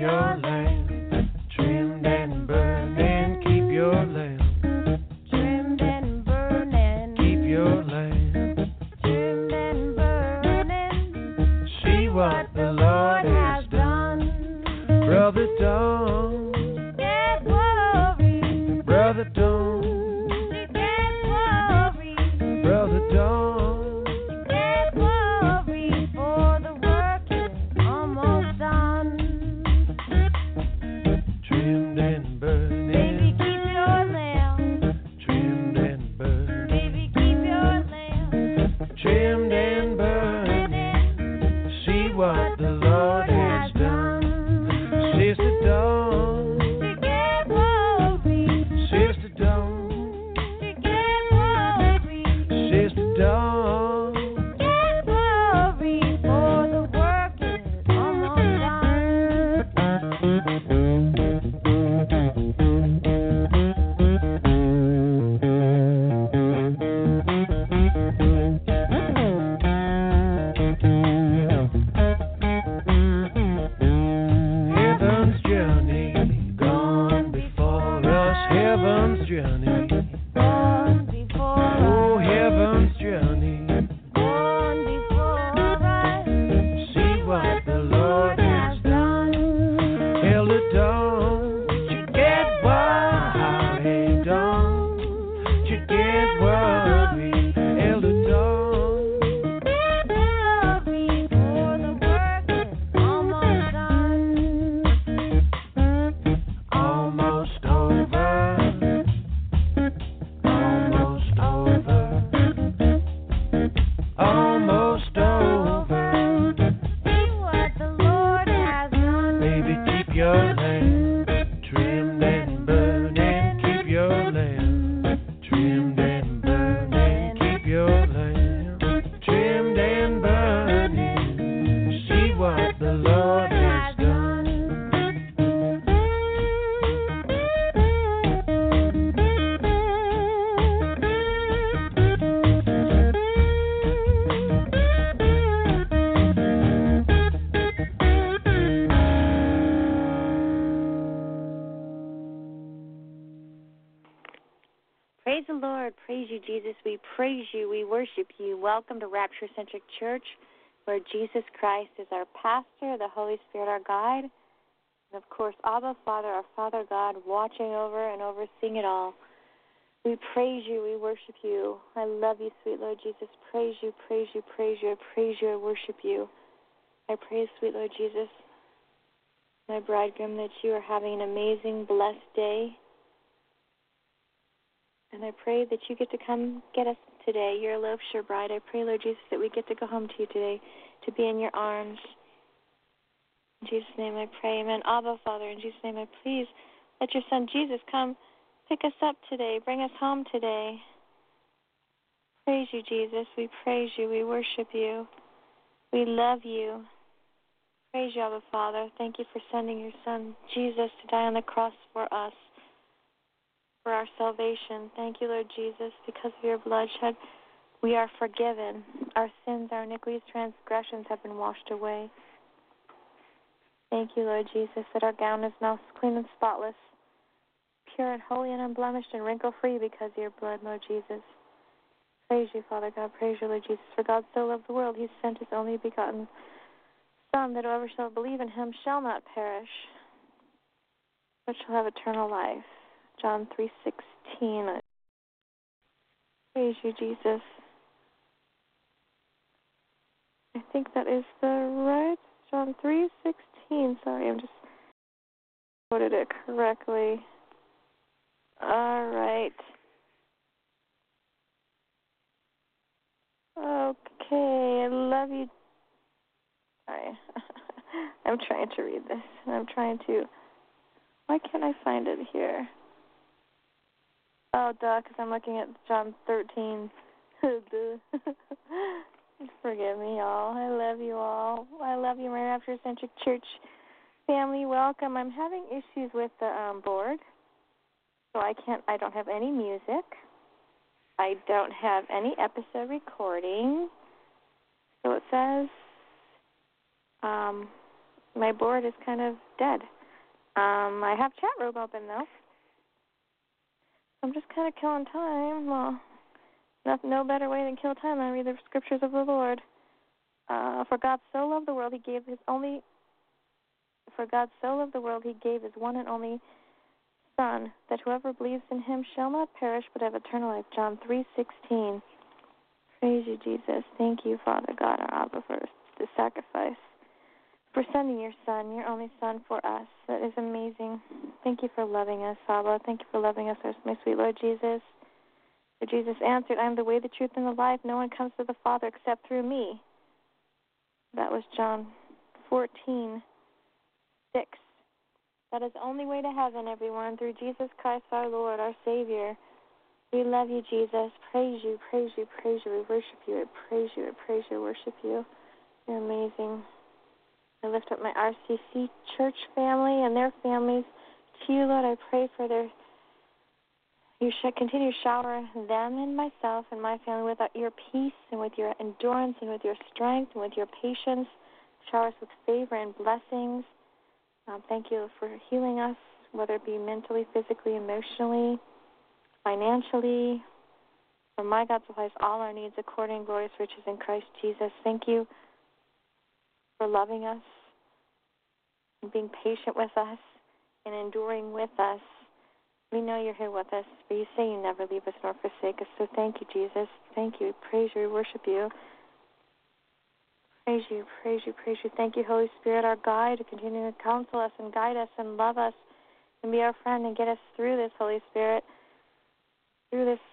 your lamp trimmed and burning. Keep your lamp trimmed and burning. Keep your lamp Trimmed and burning. See what the Lord has done. Brother, don't Get worried. Brother, don't Get worried. Brother, don't Get worried, for the work is almost done. trimmed and burning. Baby, keep your lamp. Trimmed and burning. Baby, keep your lamp. Trimmed and burning. See what the Lord has done. Sister, don't. To get worried. Sister, don't. To get worried. Sister, don't. Get worried, for the work is almost Heaven's journey gone before us. Heaven's journey. gone before Oh, us. heaven's journey. Gone before us. See what the Lord has done. Elder, don't you get worried. Don't you get worried. Elder, don't. Get worried, for the work is almost done. Almost over. Almost over. Almost over. See what the Lord has done. Baby, keep your lamp trimmed and burning. Keep your lamp trimmed and burning. Keep your lamp trimmed and burning. See what the Lord has done. Praise the Lord. Praise you, Jesus. We praise you. We worship you. Welcome to Rapture Centric Church, where Jesus Christ is our pastor, the Holy Spirit our guide, and of course, Abba Father, our Father God, watching over and overseeing it all. We praise you. We worship you. I love you, sweet Lord Jesus. Praise you, praise you, praise you. I praise you. I worship you. I praise, sweet Lord Jesus, my bridegroom, that you are having an amazing, blessed day. And I pray that you get to come get us today. You're a love-sure bride. I pray, Lord Jesus, that we get to go home to you today, to be in your arms. In Jesus' name I pray, amen. Abba, Father, in Jesus' name I please let your son Jesus come pick us up today, bring us home today. Praise you, Jesus. We praise you. We worship you. We love you. Praise you, Abba, Father. Thank you for sending your son Jesus to die on the cross for us, for our salvation. Thank you, Lord Jesus, because of your bloodshed, we are forgiven. Our sins, our iniquities, transgressions have been washed away. Thank you, Lord Jesus, that our gown is now clean and spotless, pure and holy and unblemished and wrinkle-free because of your blood, Lord Jesus. Praise you, Father God. Praise you, Lord Jesus. For God so loved the world, he sent his only begotten Son, that whoever shall believe in him shall not perish, but shall have eternal life. John 3:16. Praise you, Jesus. I think that is the right John 3:16. Sorry, I'm just quoted it correctly. All right. Okay, I love you. Sorry. I'm trying to read this. Why can't I find it here? Oh, duh, because I'm looking at John 13. Forgive me, y'all. I love you all. I love you, my Rapture Centric Church family. Welcome. I'm having issues with the board, so I don't have any music. I don't have any episode recording. So it says, my board is kind of dead. I have chat room open, though. I'm just kind of killing time. Well, no better way than kill time than read the scriptures of the Lord. For God so loved the world, He gave His only. For God so loved the world, He gave His one and only Son, that whoever believes in Him shall not perish but have eternal life. John 3:16. Praise you, Jesus. Thank you, Father God, our Abba, for the sacrifice, for sending your Son, your only Son, for us. That is amazing. Thank you for loving us, Abba. Thank you for loving us, my sweet Lord Jesus. For Jesus answered, I am the way, the truth, and the life. No one comes to the Father except through me. That was John 14:6. That is the only way to heaven, everyone, through Jesus Christ our Lord, our Savior. We love you, Jesus. Praise you, praise you, praise you. We worship you. I praise you, I praise you, I worship you. You're amazing. I lift up my RCC church family and their families to you, Lord. I pray for you should continue to shower them and myself and my family with your peace and with your endurance and with your strength and with your patience. Shower us with favor and blessings. Thank you for healing us, whether it be mentally, physically, emotionally, financially. For my God supplies all our needs according to glorious riches in Christ Jesus. Thank you for loving us and being patient with us and enduring with us. We know you're here with us, but you say you never leave us nor forsake us. So thank you, Jesus. Thank you. Praise you. We worship you. Praise you, praise you, praise you. Thank you, Holy Spirit, our guide, to continue to counsel us and guide us and love us and be our friend and get us through this, Holy Spirit, through this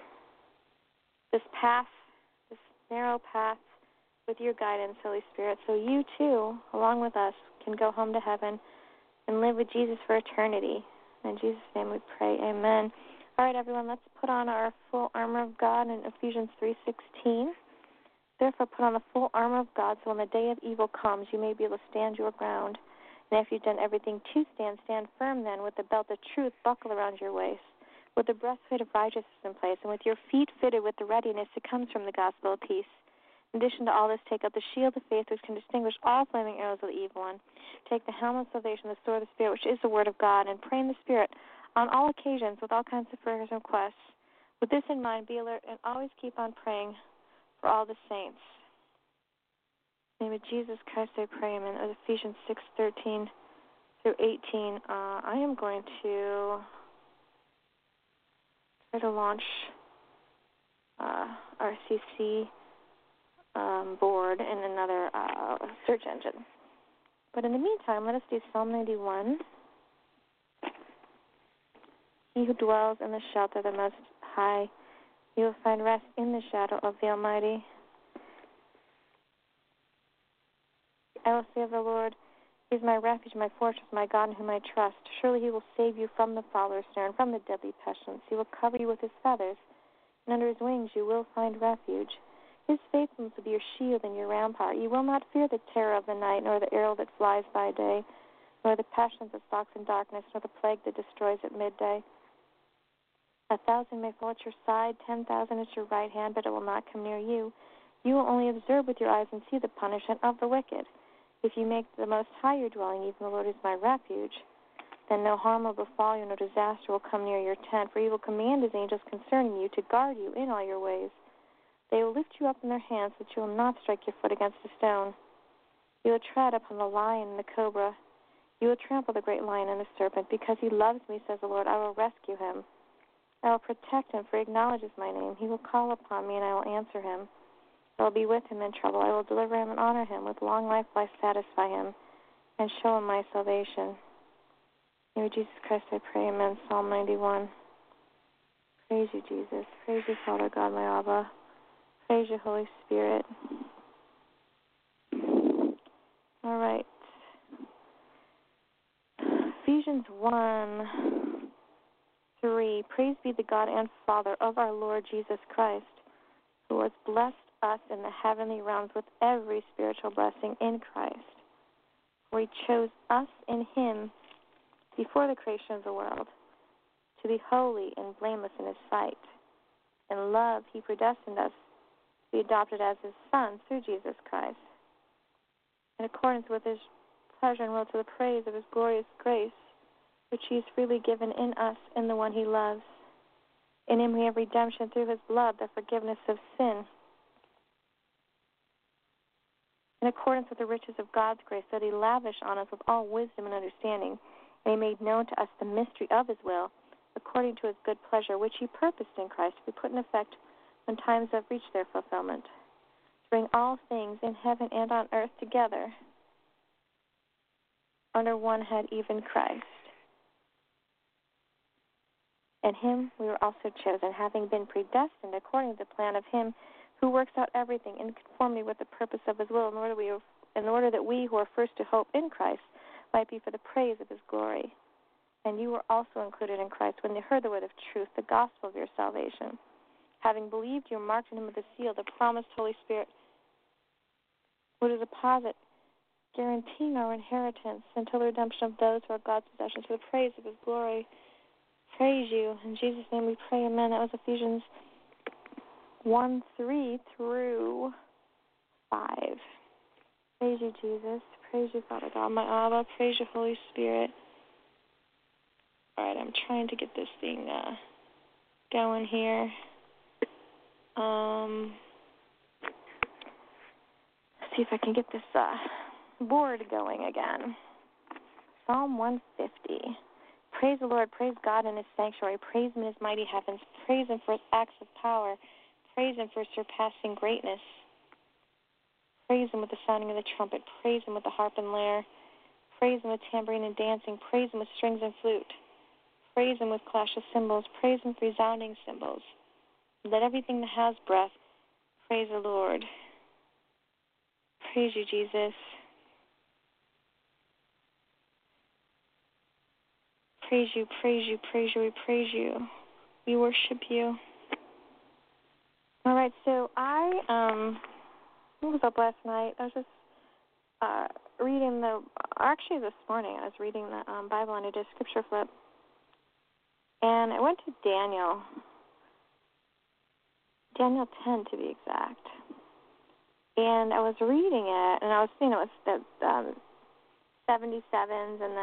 path, this narrow path with your guidance, Holy Spirit, so you too, along with us, can go home to heaven and live with Jesus for eternity. In Jesus' name we pray, amen. All right, everyone, let's put on our full armor of God in Ephesians 3:16. Therefore, put on the full armor of God, so when the day of evil comes, you may be able to stand your ground. And if you've done everything to stand, stand firm then, with the belt of truth buckled around your waist, with the breastplate of righteousness in place, and with your feet fitted with the readiness that comes from the gospel of peace. In addition to all this, take up the shield of faith, which can distinguish all flaming arrows of the evil one. Take the helmet of salvation, the sword of the Spirit, which is the word of God, and pray in the Spirit on all occasions with all kinds of prayers and requests. With this in mind, be alert and always keep on praying for all the saints. In the name of Jesus Christ, I pray, amen. Ephesians 6:13 through 18. I am going to try to launch RCC board in another search engine. But in the meantime, let us do Psalm 91. He who dwells in the shelter of the Most High, you will find rest in the shadow of the Almighty. I will say of the Lord, He is my refuge, my fortress, my God in whom I trust. Surely He will save you from the fowler's snare and from the deadly pestilence. He will cover you with His feathers, and under His wings you will find refuge. His faithfulness will be your shield and your rampart. You will not fear the terror of the night, nor the arrow that flies by day, nor the pestilence that stalks in darkness, nor the plague that destroys at midday. 1,000 may fall at your side, 10,000 at your right hand, but it will not come near you. You will only observe with your eyes and see the punishment of the wicked. If you make the Most High your dwelling, even the Lord is my refuge, then no harm will befall you, no disaster will come near your tent, for He will command His angels concerning you to guard you in all your ways. They will lift you up in their hands, that you will not strike your foot against a stone. You will tread upon the lion and the cobra. You will trample the great lion and the serpent. Because He loves me, says the Lord, I will rescue him. I will protect him, for He acknowledges my name. He will call upon me, and I will answer him. I will be with him in trouble. I will deliver him and honor him. With long life will I satisfy him and show him my salvation. In the name of Jesus Christ I pray, amen. Psalm 91. Praise you, Jesus. Praise you, Father God, my Abba. Praise you, Holy Spirit. All right. Ephesians 1:3. Praise be the God and Father of our Lord Jesus Christ, who has blessed us in the heavenly realms with every spiritual blessing in Christ. For He chose us in Him before the creation of the world to be holy and blameless in His sight. In love, He predestined us to be adopted as His sons through Jesus Christ, in accordance with His pleasure and will to the praise of his glorious grace, which he has freely given in us in the one he loves. In him we have redemption through his blood, the forgiveness of sin. In accordance with the riches of God's grace, that he lavished on us with all wisdom and understanding, and he made known to us the mystery of his will, according to his good pleasure, which he purposed in Christ to be put in effect when times have reached their fulfillment, to bring all things in heaven and on earth together under one head, even Christ. In him we were also chosen, having been predestined according to the plan of him who works out everything in conformity with the purpose of his will, in order that we who are first to hope in Christ might be for the praise of his glory. And you were also included in Christ when you heard the word of truth, the gospel of your salvation. Having believed, you are marked in him with a seal, the promised Holy Spirit, which is a deposit guaranteeing our inheritance until the redemption of those who are God's possession, to the praise of his glory. Praise you. In Jesus' name we pray, amen. That was Ephesians 1:3 through 5. Praise you, Jesus. Praise you, Father God, my Abba. Praise you, Holy Spirit. All right, I'm trying to get this thing going here. See if I can get this board going again. Psalm 150. Praise the Lord. Praise God in his sanctuary. Praise him in his mighty heavens. Praise him for his acts of power. Praise him for his surpassing greatness. Praise him with the sounding of the trumpet. Praise him with the harp and lyre. Praise him with tambourine and dancing. Praise him with strings and flute. Praise him with clash of cymbals. Praise him with resounding cymbals. Let everything that has breath praise the Lord. Praise you, Jesus. Praise you, praise you, praise you, we praise you. We worship you. All right, so I was up last night. I was just reading this morning I was reading the Bible and I did a scripture flip. And I went to Daniel 10 to be exact. And I was reading it, and I was seeing it was the 77s, and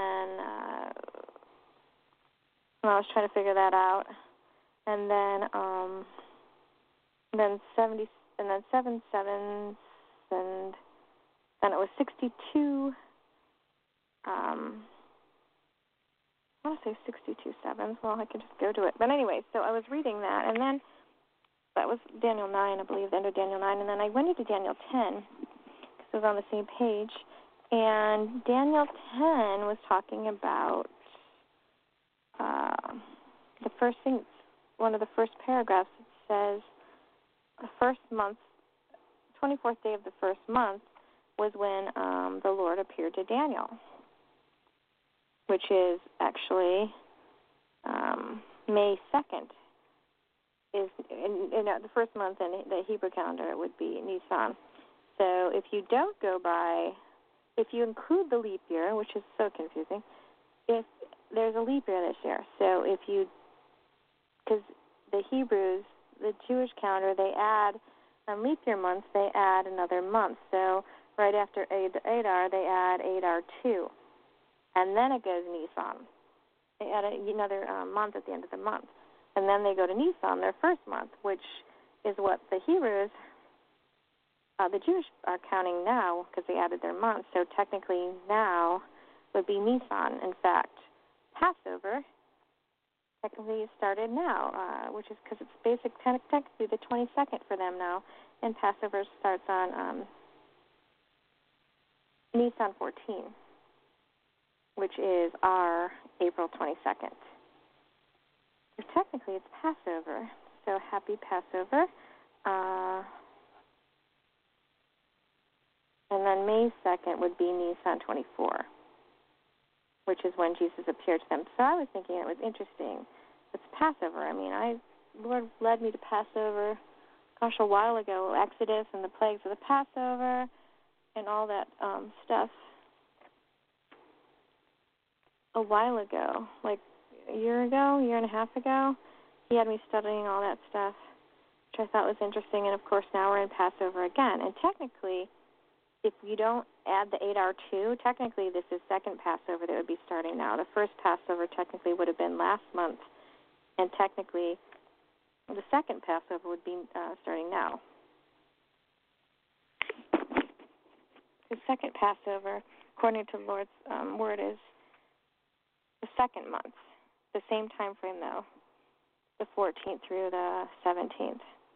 I was trying to figure that out. And then 70, and then 7 sevens, and then it was 62. I want to say 62 sevens. Well, I could just go to it. But anyway, so I was reading that, and then that was Daniel 9, I believe, the end of Daniel 9. And then I went into Daniel 10 because it was on the same page. And Daniel 10 was talking about the first thing, one of the first paragraphs. It says, the first month, 24th day of the first month was when the Lord appeared to Daniel, which is actually May 2nd. Is in the first month in the Hebrew calendar, it would be Nisan. So if you don't go by, if you include the leap year, which is so confusing, if there's a leap year this year, so if you, because the Hebrews, the Jewish calendar, they add, on leap year months, they add another month. So right after Adar, they add Adar 2. And then it goes Nisan. They add another month at the end of the month. And then they go to Nisan, their first month, which is what the Hebrews, the Jewish are counting now because they added their month. So technically now would be Nisan. In fact, Passover technically started now, which is because it's technically the 22nd for them now. And Passover starts on Nisan 14, which is our April 22nd. So technically it's Passover, so happy Passover. And then May 2nd would be Nisan 24, which is when Jesus appeared to them. So I was thinking it was interesting. It's Passover. I mean, Lord led me to Passover, gosh, a while ago, Exodus and the plagues of the Passover and all that stuff. A while ago, like a year and a half ago, he had me studying all that stuff, which I thought was interesting. And, of course, now we're in Passover again. And technically, if you don't add the 8-hour 2, technically this is second Passover that would be starting now. The first Passover technically would have been last month, and technically the second Passover would be starting now. The second Passover, according to the Lord's word, is the second month, the same time frame though, the 14th through the 17th.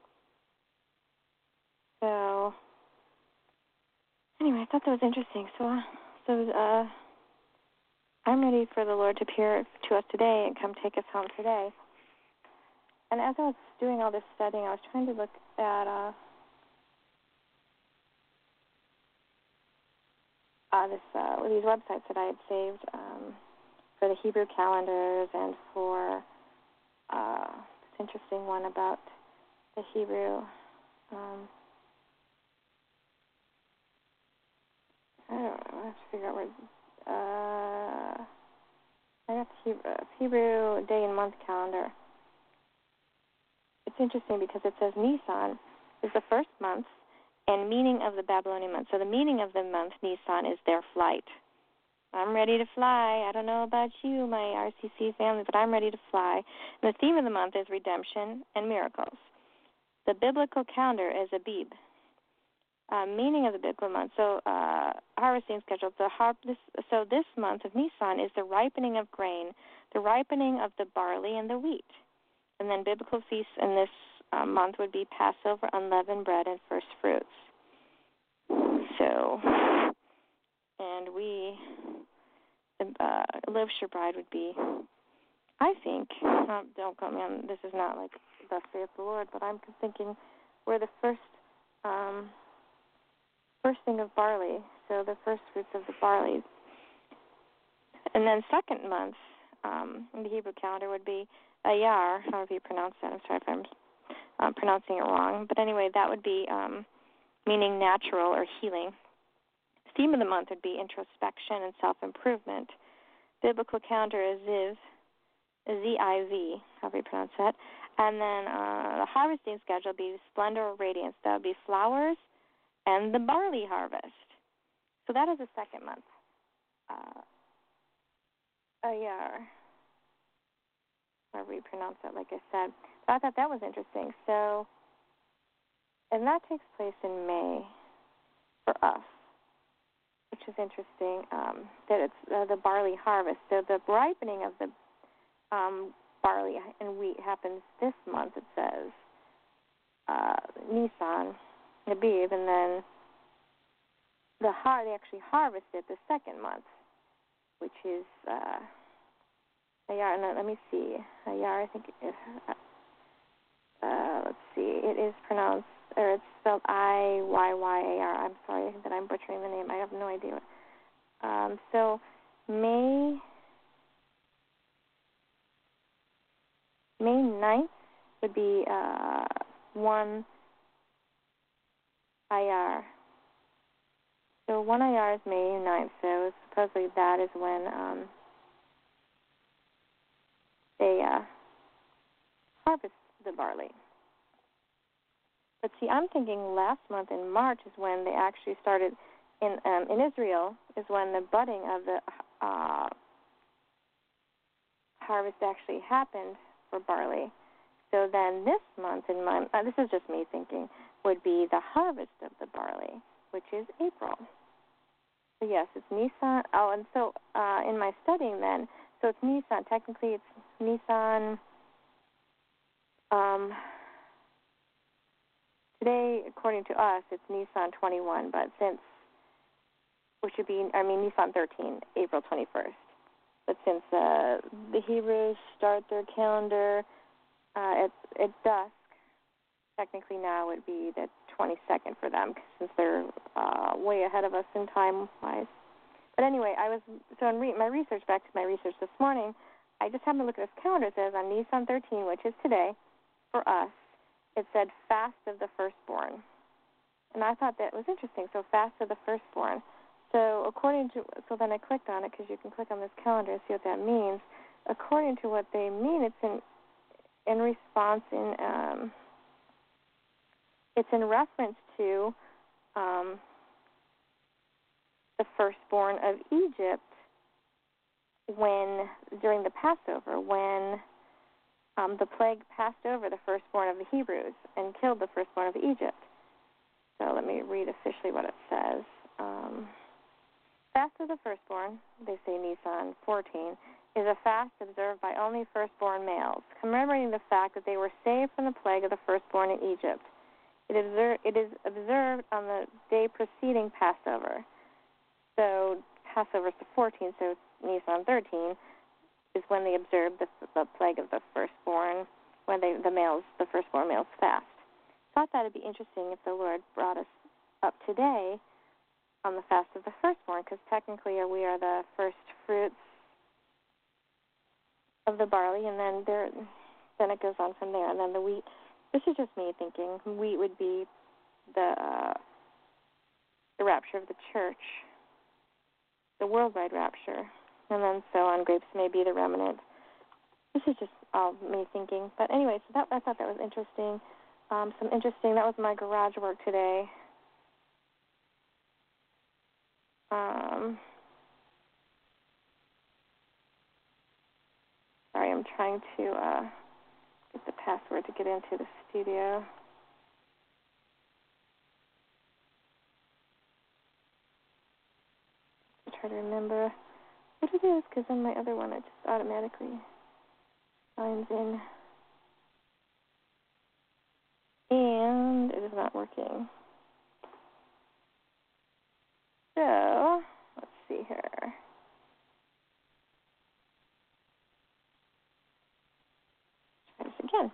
So anyway, I thought that was interesting. So I'm ready for the Lord to appear to us today and come take us home today. And as I was doing all this studying, I was trying to look at these websites that I had saved for the Hebrew calendars and for this interesting one about the Hebrew. I don't know. I have to figure out where. I got the Hebrew day and month calendar. It's interesting because it says Nisan is the first month and meaning of the Babylonian month. So the meaning of the month, Nisan, is their flight. I'm ready to fly. I don't know about you, my RCC family, but I'm ready to fly. And the theme of the month is redemption and miracles. The biblical calendar is Abib. Meaning of the biblical month. So harvesting schedule. So this month of Nisan is the ripening of grain, the ripening of the barley and the wheat. And then biblical feasts in this month would be Passover, unleavened bread, and first fruits. So, and Liv Bride would be, I think, don't quote me on, this is not like thus saith the Lord, but I'm thinking we're the first thing of barley, so the first fruits of the barley. And then second month in the Hebrew calendar would be Ayar, however you pronounce that. I'm sorry if I'm pronouncing it wrong. But anyway, that would be meaning natural or healing. The theme of the month would be introspection and self-improvement. Biblical calendar is Ziv, Z-I-V, however you pronounce that. And then the harvesting schedule would be splendor or radiance. That would be flowers and the barley harvest. So that is the second month. Ayar, however you pronounce that, like I said. But I thought that was interesting. So, and that takes place in May for us, which is interesting, that it's the barley harvest. So the ripening of the barley and wheat happens this month, it says, Nisan, Abib, and then they actually harvest it the second month, which is Ayar. No, let me see. Ayar, I think it is. Let's see. It is pronounced, or it's spelled I-Y-Y-A-R. I'm sorry that I'm butchering the name. I have no idea. So May 9th would be 1 Ayar. So 1 Ayar is May 9th, so supposedly that is when they harvest the barley. But see, I'm thinking last month in March is when they actually started, in Israel, is when the budding of the harvest actually happened for barley. So then this month, this is just me thinking, would be the harvest of the barley, which is April. So yes, it's Nisan. Oh, and so in my studying then, so it's Nisan. Technically, it's Nisan. Today, according to us, it's Nisan 21, but Nisan 13, April 21st. But since the Hebrews start their calendar at dusk, technically now would be the 22nd for them, since they're way ahead of us in time-wise. But anyway, my research, back to my research this morning, I just happened to look at this calendar. It says on Nisan 13, which is today, for us, it said Fast of the Firstborn. And I thought that was interesting. So Fast of the Firstborn. So then I clicked on it, because you can click on this calendar and see what that means. According to what they mean, it's in response it's in reference to the firstborn of Egypt during the Passover, when the plague passed over the firstborn of the Hebrews and killed the firstborn of Egypt. So let me read officially what it says. Fast of the firstborn, they say Nisan 14, is a fast observed by only firstborn males, commemorating the fact that they were saved from the plague of the firstborn in Egypt. It is observed on the day preceding Passover. So Passover is the 14th, so Nisan 13 is when they observed the plague of the firstborn, when the firstborn males fast. Thought that would be interesting if the Lord brought us up today on the fast of the firstborn, because technically we are the first fruits of the barley, and then it goes on from there, and then the wheat. This is just me thinking. Wheat would be the rapture of the church, the worldwide rapture, and then so on. Grapes may be the remnant. This is just all me thinking. But anyway, so I thought that was interesting. That was my garage work today. Sorry, I'm trying to get the password to get into the studio. I try to remember what it is, because on my other one it just automatically signs in. And it is not working. So, let's see here. Try this again.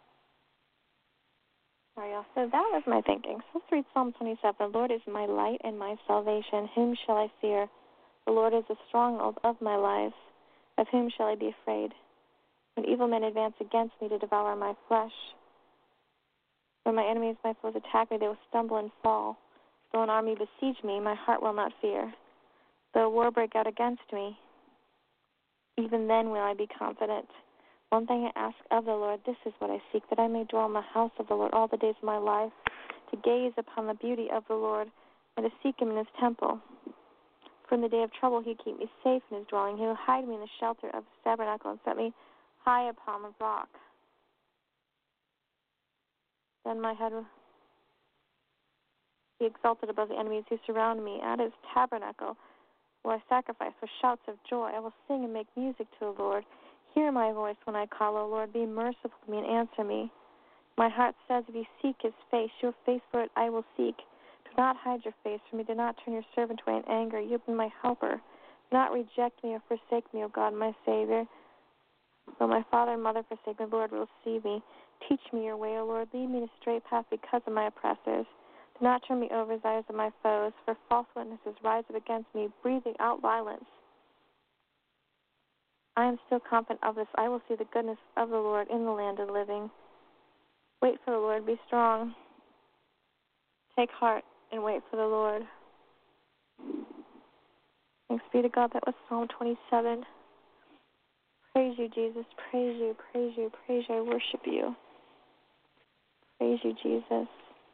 Sorry, y'all. So that was my thinking. So let's read Psalm 27. The Lord is my light and my salvation. Whom shall I fear? The Lord is the stronghold of my life. Of whom shall I be afraid? When evil men advance against me to devour my flesh, when my enemies, my foes, attack me, they will stumble and fall. Though an army besiege me, my heart will not fear. Though war break out against me, even then will I be confident. One thing I ask of the Lord, this is what I seek, that I may dwell in the house of the Lord all the days of my life, to gaze upon the beauty of the Lord, and to seek him in his temple. For in the day of trouble he keep me safe in his dwelling. He will hide me in the shelter of his tabernacle and set me high upon the rock. Then my head will be exalted above the enemies who surround me. At his tabernacle will I sacrifice with shouts of joy. I will sing and make music to the Lord. Hear my voice when I call, O Lord. Be merciful to me and answer me. My heart says, if you seek his face, your face for it I will seek. Do not hide your face from me. Do not turn your servant away in anger. You have been my helper. Do not reject me or forsake me, O God, my Savior. Though my father and mother forsake me, the Lord will receive me. Teach me your way, O Lord. Lead me in a straight path because of my oppressors. Do not turn me over as eyes of my foes, for false witnesses rise up against me, breathing out violence. I am still confident of this. I will see the goodness of the Lord in the land of the living. Wait for the Lord. Be strong. Take heart and wait for the Lord. Thanks be to God. That was Psalm 27. Praise you, Jesus. Praise you, praise you, praise you. I worship you. Praise you, Jesus.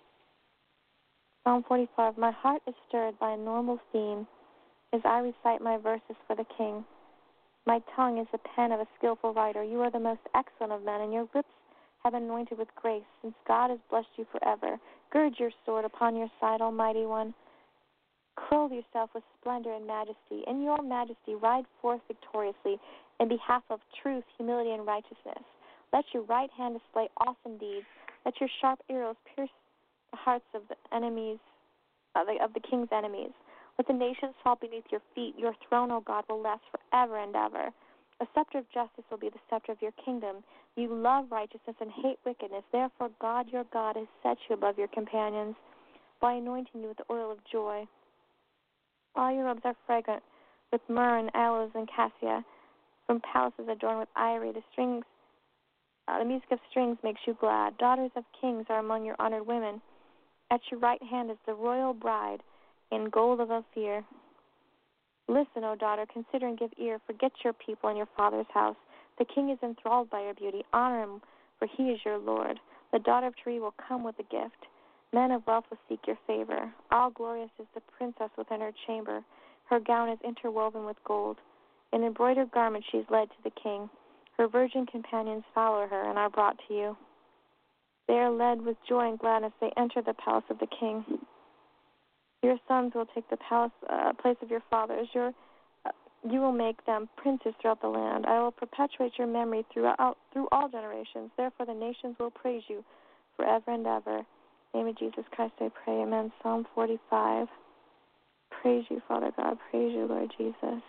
Psalm 45. My heart is stirred by a normal theme as I recite my verses for the King. My tongue is the pen of a skillful writer. You are the most excellent of men, and your lips have been anointed with grace, since God has blessed you forever. Gird your sword upon your side, Almighty One. Clothe yourself with splendor and majesty. In your majesty, ride forth victoriously in behalf of truth, humility, and righteousness. Let your right hand display awesome deeds. Let your sharp arrows pierce the hearts of the enemies, of the king's enemies. Let the nations fall beneath your feet. Your throne, O God, will last forever and ever. A scepter of justice will be the scepter of your kingdom. You love righteousness and hate wickedness. Therefore, God, your God, has set you above your companions by anointing you with the oil of joy. All your robes are fragrant with myrrh and aloes and cassia. From palaces adorned with ivory, the music of strings makes you glad. Daughters of kings are among your honored women. At your right hand is the royal bride in gold of Ophir. Listen, O daughter, consider and give ear. Forget your people and your father's house. The king is enthralled by your beauty. Honor him, for he is your Lord. The daughter of Tyre will come with a gift. Men of wealth will seek your favor. All glorious is the princess within her chamber. Her gown is interwoven with gold. In embroidered garments she is led to the king. Her virgin companions follow her and are brought to you. They are led with joy and gladness. They enter the palace of the king. Your sons will take the place of your fathers. You will make them princes throughout the land. I will perpetuate your memory through all generations. Therefore the nations will praise you forever and ever. In the name of Jesus Christ I pray. Amen. Psalm 45. Praise you, Father God. Praise you, Lord Jesus.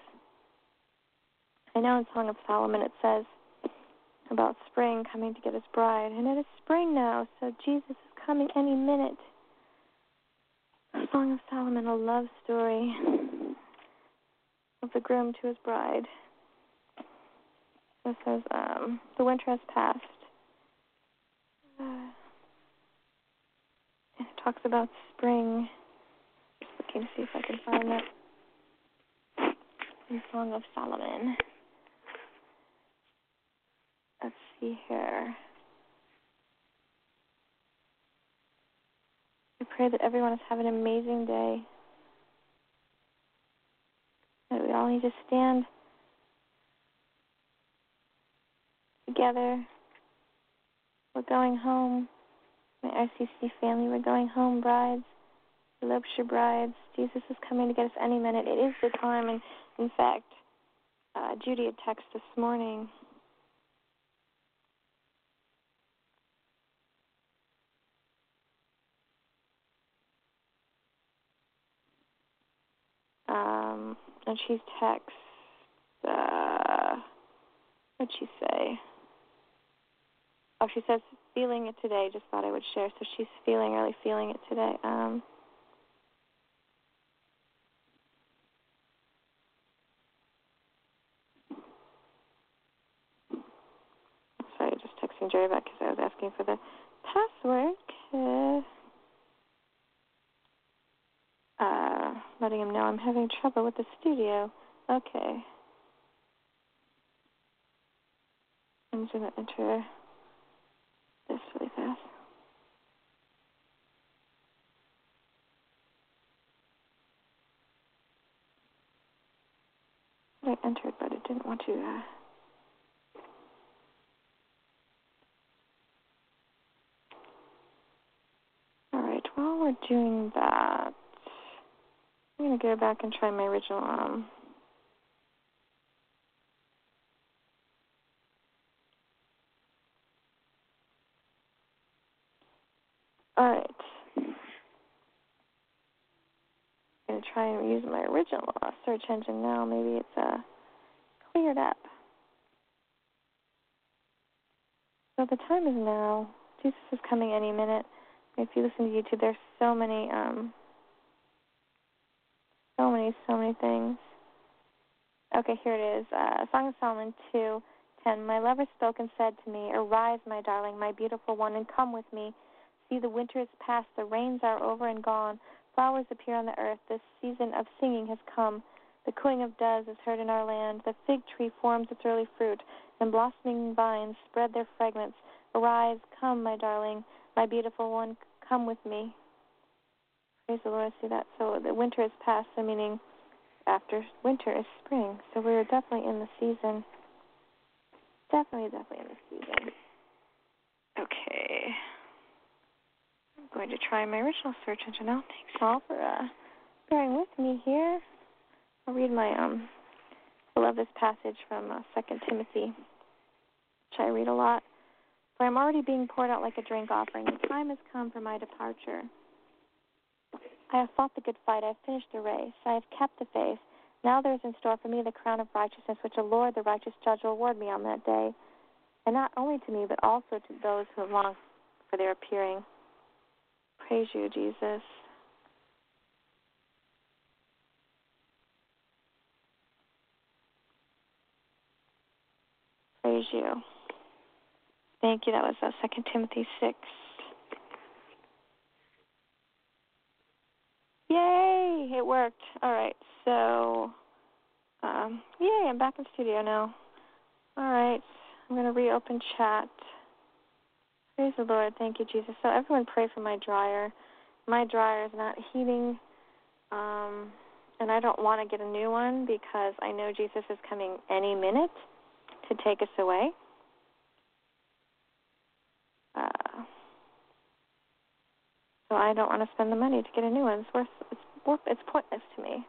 I know in Song of Solomon it says about spring coming to get his bride. And it is spring now, so Jesus is coming any minute. Song of Solomon, a love story of the groom to his bride. It says, the winter has passed. It talks about spring. Just looking to see if I can find that in Song of Solomon. Let's see here. I pray that everyone is having an amazing day. That we all need to stand together. We're going home. My RCC family, we're going home, brides. Lobsher brides. Jesus is coming to get us any minute. It is the time. And in fact, Judy had texted this morning. And she's what'd she say? Oh, she says, feeling it today. Just thought I would share. So she's really feeling it today. Sorry, just texting Jerry back because I was asking for the password. Letting him know I'm having trouble with the studio. Okay. I'm just going to enter this really fast. I entered, but it didn't want to. All right, while we're doing that, I'm going to go back and try my original all right. I'm going to try and use my original search engine now. Maybe it's cleared up. So the time is now. Jesus is coming any minute. If you listen to YouTube, there's so many things. Okay, here it is. Song of Solomon 2:10. My lover spoke and said to me, "Arise, my darling, my beautiful one, and come with me. See, the winter is past, the rains are over and gone. Flowers appear on the earth. The season of singing has come. The cooing of doves is heard in our land. The fig tree forms its early fruit, and blossoming vines spread their fragrance. Arise, come, my darling, my beautiful one, come with me." Praise the Lord. See that? So the winter is past, so meaning after winter is spring. So we're definitely in the season. Definitely in the season. Okay. I'm going to try my original search engine now. Thanks all for bearing with me here. I'll read my I love this passage from 2 Timothy, which I read a lot. "For I am already being poured out like a drink offering. The time has come for my departure. I have fought the good fight. I have finished the race. I have kept the faith. Now there is in store for me the crown of righteousness, which the Lord, the righteous judge, will award me on that day. And not only to me, but also to those who have longed for their appearing." Praise you, Jesus. Praise you. Thank you. That was 2 Timothy 6. Yay! It worked. All right. So, yay! I'm back in the studio now. All right. I'm going to reopen chat. Praise the Lord. Thank you, Jesus. So everyone pray for my dryer. My dryer is not heating. And I don't want to get a new one because I know Jesus is coming any minute to take us away. So I don't want to spend the money to get a new one. It's pointless to me.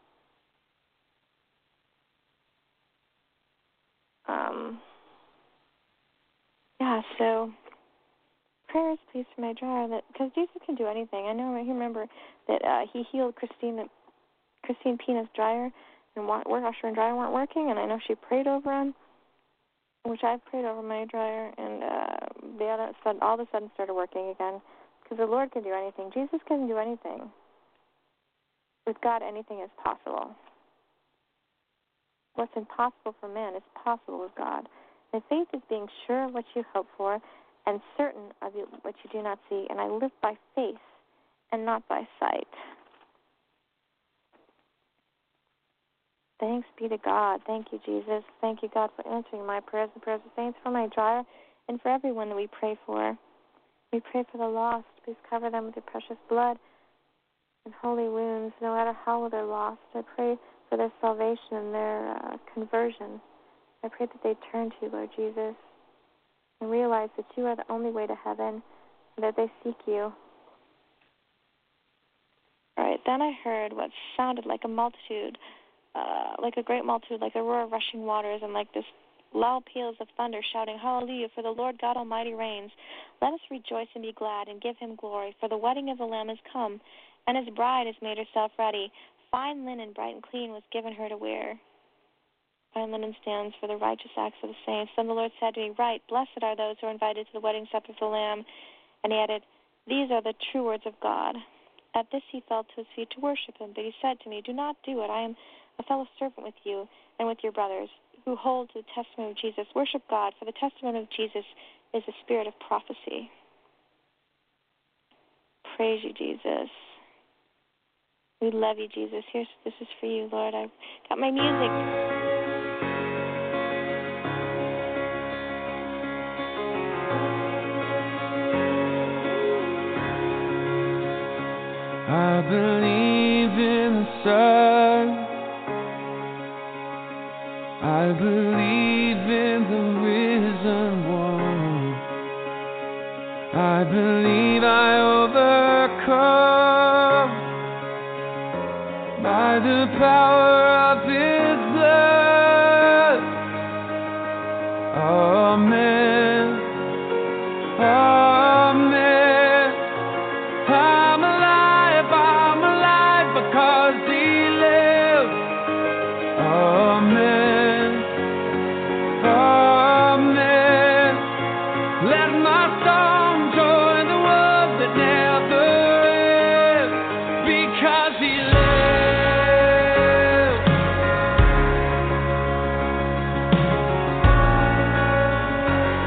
So prayers, please, for my dryer, because Jesus can do anything. I remember that he healed Christine Pina's dryer, and washer and dryer weren't working, and I know she prayed over him, which I've prayed over my dryer, and all of a sudden started working again, because the Lord can do anything. Jesus can do anything. With God, anything is possible. What's impossible for man is possible with God. And faith is being sure of what you hope for and certain of what you do not see. And I live by faith and not by sight. Thanks be to God. Thank you, Jesus. Thank you, God, for answering my prayers and prayers of saints, for my dryer, and for everyone that we pray for. We pray for the lost. Please cover them with your precious blood and holy wounds, no matter how they're lost. I pray for their salvation and their conversion. I pray that they turn to you, Lord Jesus, and realize that you are the only way to heaven, and that they seek you. All right, then I heard what sounded like a multitude, like a great multitude, like a roar of rushing waters, and like this loud peals of thunder, shouting, Hallelujah, for the Lord God Almighty reigns. Let us rejoice and be glad and give him glory, for the wedding of the Lamb is come, and his bride has made herself ready. Fine linen, bright and clean, was given her to wear. Fine linen stands for the righteous acts of the saints. Then the Lord said to me, Right, blessed are those who are invited to the wedding supper of the Lamb. And he added, These are the true words of God. At this he fell to his feet to worship him, but he said to me, Do not do it. I am a fellow servant with you and with your brothers who hold to the testimony of Jesus. Worship God, for the testimony of Jesus is the spirit of prophecy. Praise you, Jesus. We love you, Jesus. This is for you, Lord. I've got my music. I believe in the sun. I believe in the risen one. I believe I overcome by the power of his blood. Amen. Amen. I'm alive because he lives. Amen. Amen. Let my song join the world that never ends, because he lives.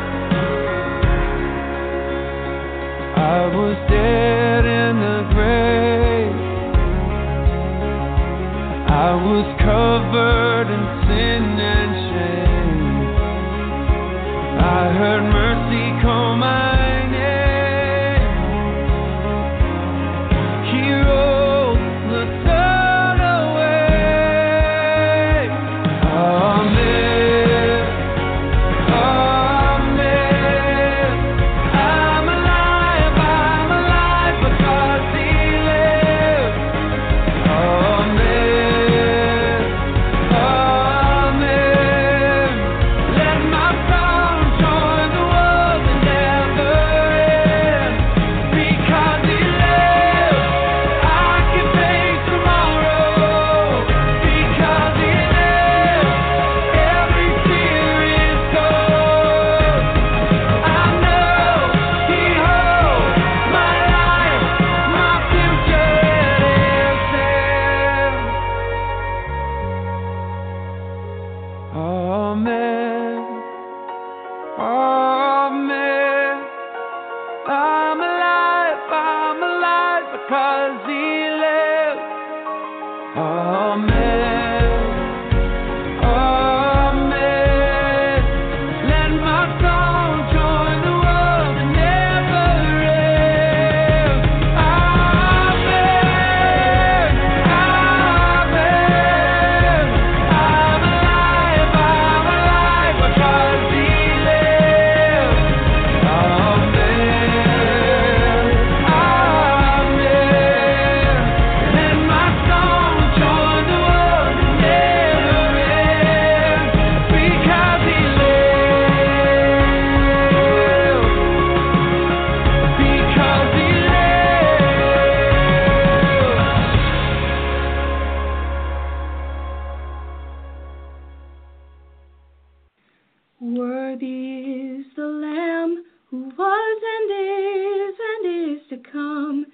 Worthy is the Lamb who was and is to come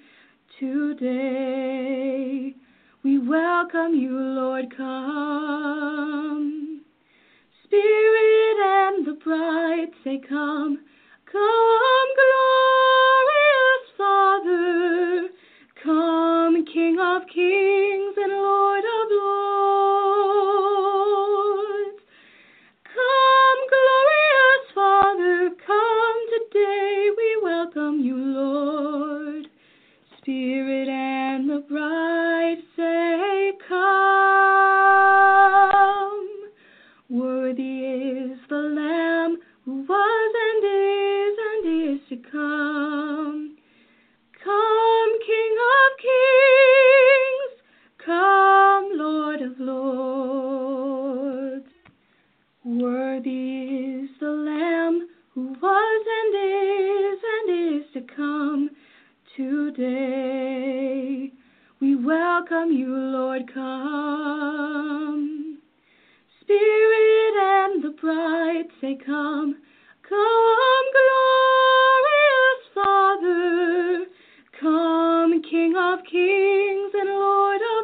today. We welcome you, Lord, come. Spirit and the bride say, come. Come, glorious Father. Come, King of kings and Lord of lords. Come, glorious Father, come today. We welcome you, Lord. Spirit and the bride say, come. Worthy is the Lamb who was and is to come. Come, King of kings. Come, Lord of lords. Worthy is the Lamb who was and is to come today. We welcome you, Lord, come. Spirit and the bride say, come. Come, glorious Father. Come, King of kings and Lord of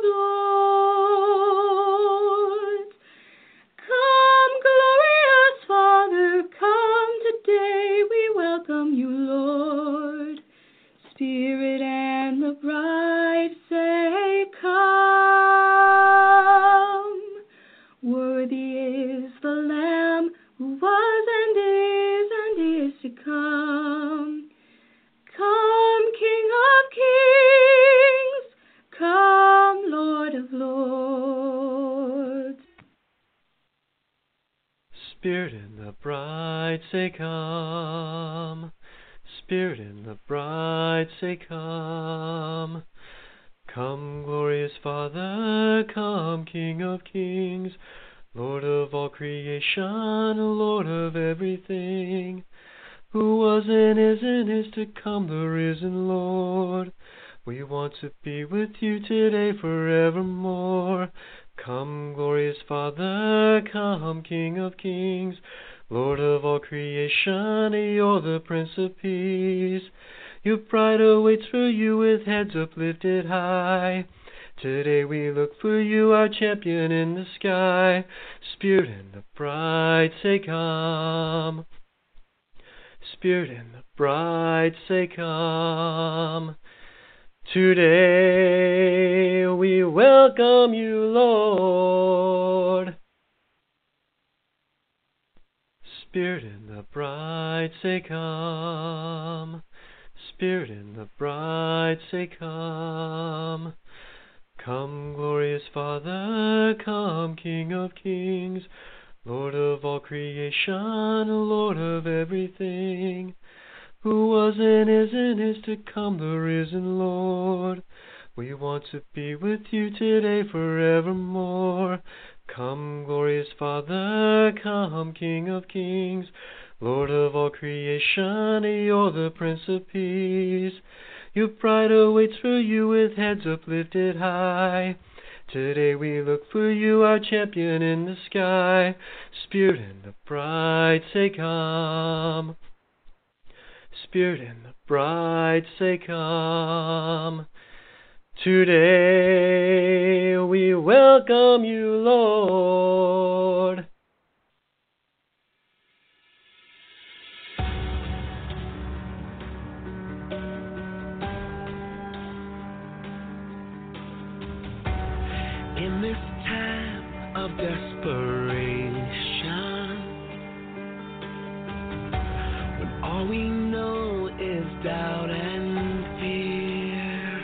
lords. Come, glorious Father, come today. We welcome you, Lord. Spirit and the bride say, come. Worthy is the Lamb who was and is to come. Come, King of kings. Come, Lord of lords. Spirit and the bride say, come. Spirit and the bride say, come. Come, glorious Father, come, King of kings, Lord of all creation, Lord of everything, who was and is to come, the risen Lord. We want to be with you today forevermore. Come, glorious Father, come, King of kings, Lord of all creation, you're the Prince of Peace. Your bride awaits for you with heads uplifted high. Today we look for you, our champion in the sky. Spirit and the bride say, come. Spirit and the bride say, come. Today we welcome you, Lord. Spirit and the bride say, come. Spirit and the bride say, come. Come, glorious Father, come, King of kings, Lord of all creation, Lord of everything, who was and is to come, the risen Lord. We want to be with you today forevermore. Come, glorious Father, come, King of kings, Lord of all creation, you're the Prince of Peace. Your bride awaits for you with heads uplifted high. Today we look for you, our champion in the sky. Spirit and the bride say, come. Spirit and the bride say, come. Today we welcome you, Lord. In this time of desperation, when all we know is doubt and fear,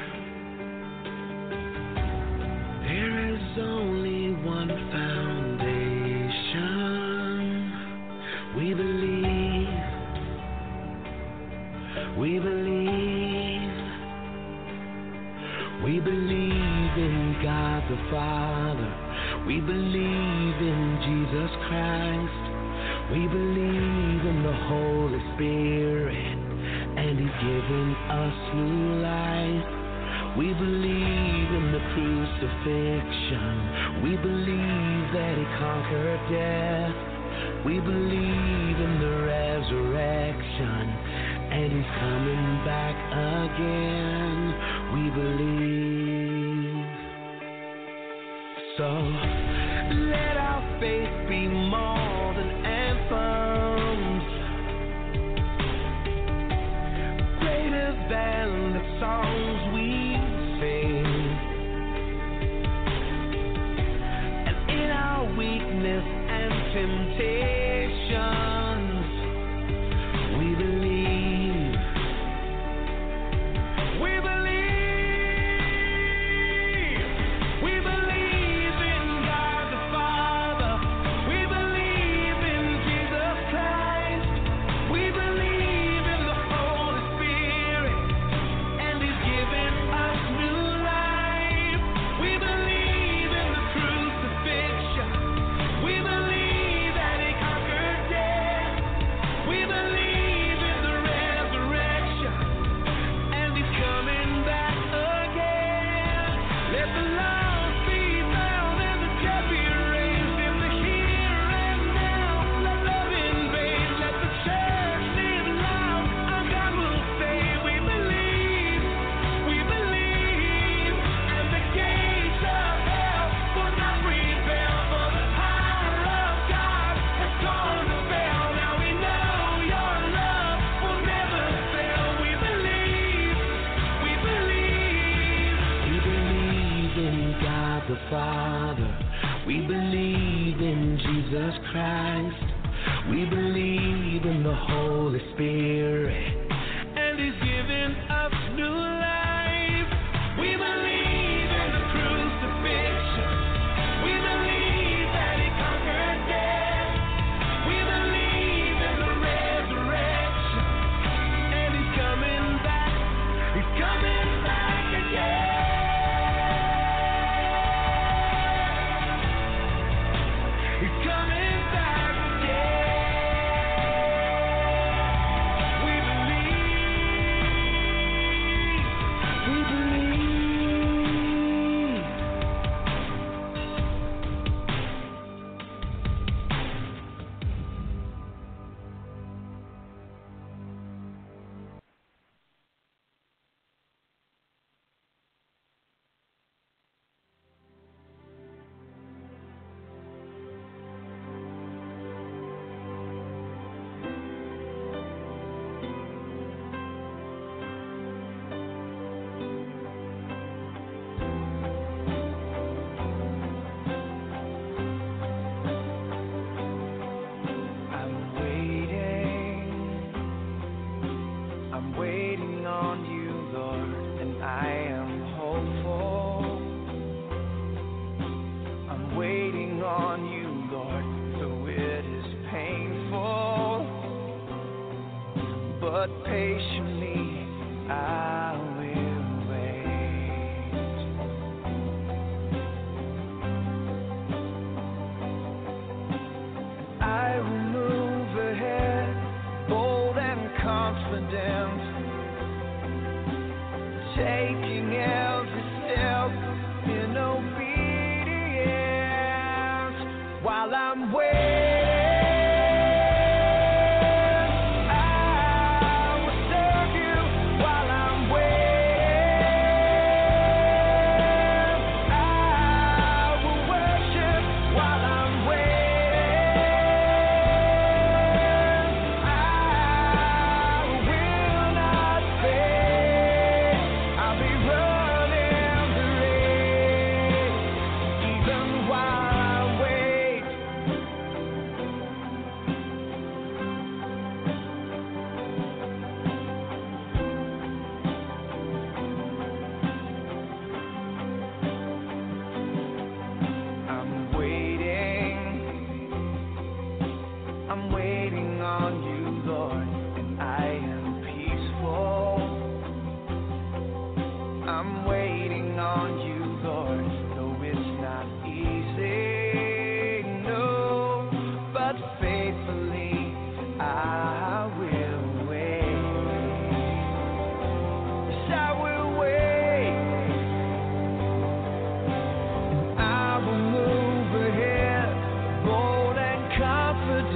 there is only one foundation. We believe, we believe, we believe in God the Father. We believe in Jesus Christ. We believe in the Holy Spirit, and He's given us new life. We believe in the crucifixion. We believe that He conquered death. We believe in the resurrection, and He's coming back again. We believe. So let our faith be more than anthems, greater than the songs we sing. And in our weakness and temptations, we believe. We believe. We believe in God the Father. We believe in Jesus Christ. We believe in the Holy Spirit, and He's given us new life. We believe in the crucifixion. We believe that He conquered death. We believe in the resurrection, and He's coming back again. Let the lost be found and the dead be raised in the here and now. Let love invade. Let the church live loud. Our God will say, we believe, and the gates of hell will not prevail, for the power of God has gone to fail. Now we know your love will never fail. We believe. We believe in God the Father. We believe in Jesus Christ. We believe in the Holy Spirit, and He's given us new life. We believe in the crucifixion. We believe that He conquered death. We believe in the resurrection, and He's coming back. He's coming back again. He's coming back again. We believe. I'm waiting on you, Lord, and I am hopeful. I'm waiting on you, Lord, though it is painful, but patiently I will wait. And I will move ahead, bold and confident, taking every step in obedience while I'm waiting. I will serve you while I'm waiting. I will worship while I'm waiting. I will not fail. I'll be running the race, even while I wait. I'm waiting on you, Lord, and I am peaceful. I'm waiting on you, Lord, though it's not easy, no, but faithfully I will wait. Yes, I will wait. I will move ahead, bold and confident,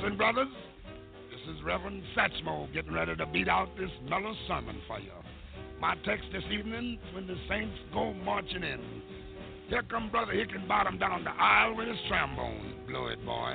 and brothers, this is Reverend Satchmo getting ready to beat out this mellow sermon for you. My text this evening, when the saints go marching in. Here come Brother Hickenbottom down the aisle with his trombone. Blow it, boy.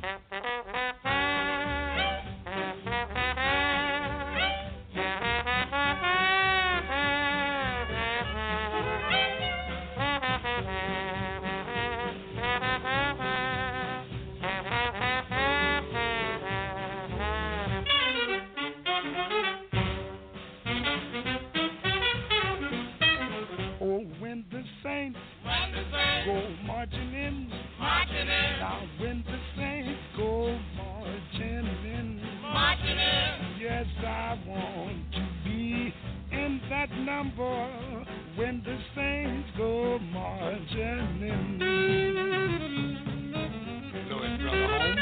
Go marching in. Now when the saints go marching in. Yes, I want to be in that number when the saints go marching in. Blow it, Brother Holmes.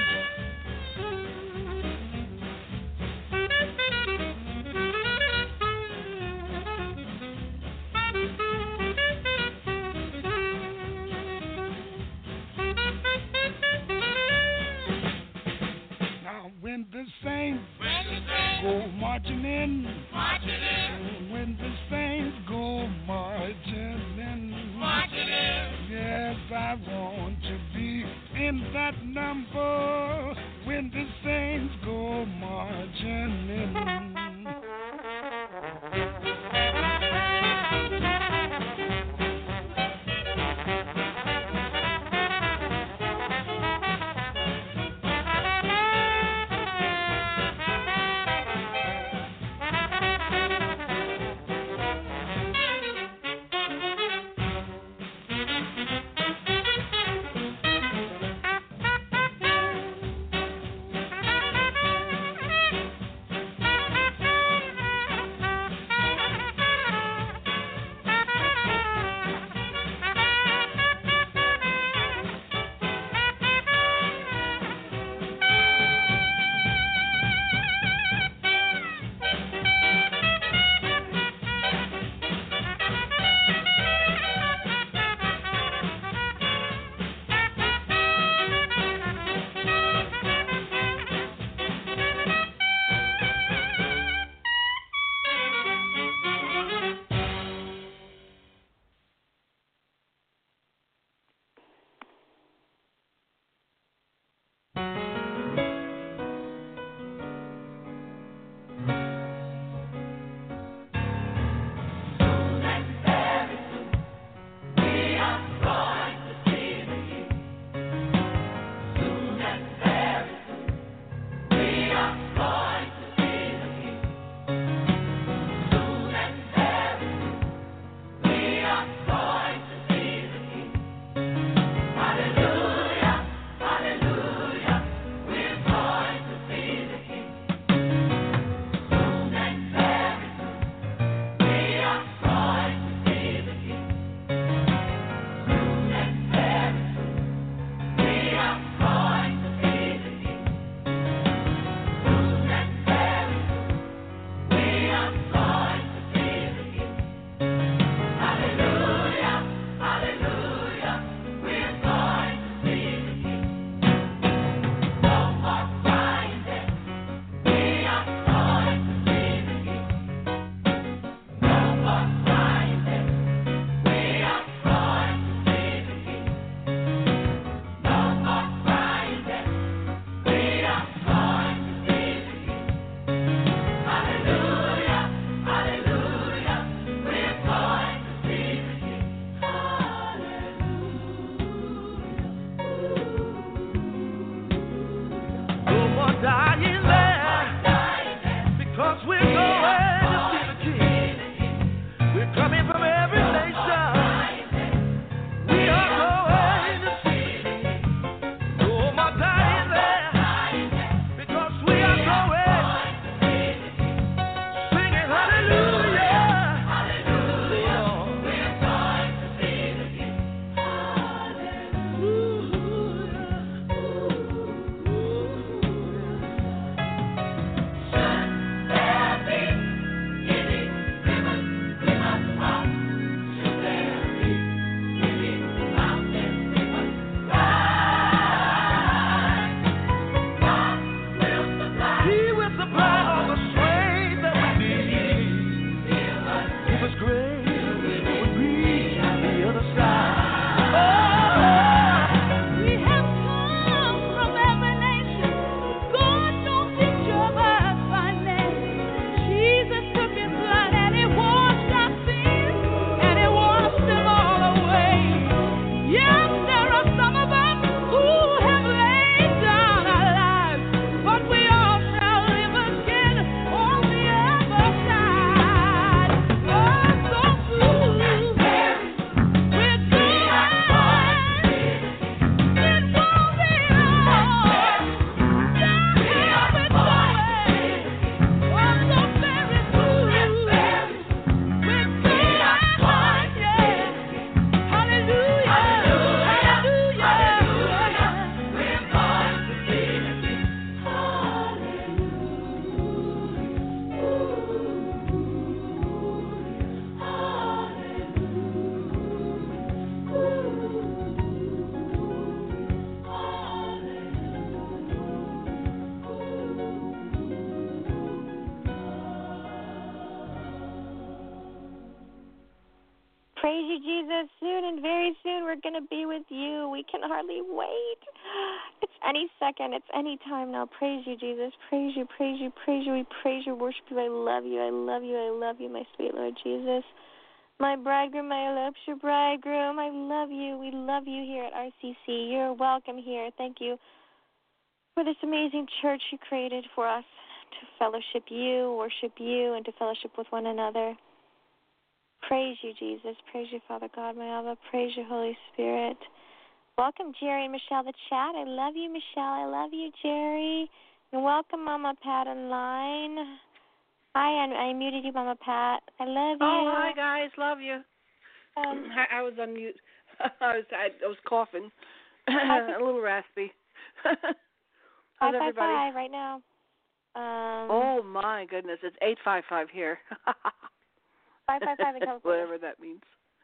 When the saints go marching in. When the saints go marching in. Yes, I want to be in that number when the saints go marching in. Praise you, Jesus. Soon and very soon we're going to be with you. We can hardly wait. It's any second. It's any time now. Praise you, Jesus. Praise you, praise you, praise you. We praise you, worship you. I love you. I love you. I love you, my sweet Lord Jesus. My bridegroom, my Elopshire bridegroom. I love you. We love you here at RCC. You're welcome here. Thank you for this amazing church you created for us to fellowship you, worship you, and to fellowship with one another. Praise you, Jesus. Praise you, Father God, my Abba. Praise you, Holy Spirit. Welcome, Jerry and Michelle, the chat. I love you, Michelle. I love you, Jerry. And welcome, Mama Pat online. Hi, I muted you, Mama Pat. I love you. Oh, hi, guys. Love you. I was on mute. I was coughing. A little raspy. How's everybody? 555 right now. Oh, my goodness. It's 855 here. 555 in California. Whatever that means.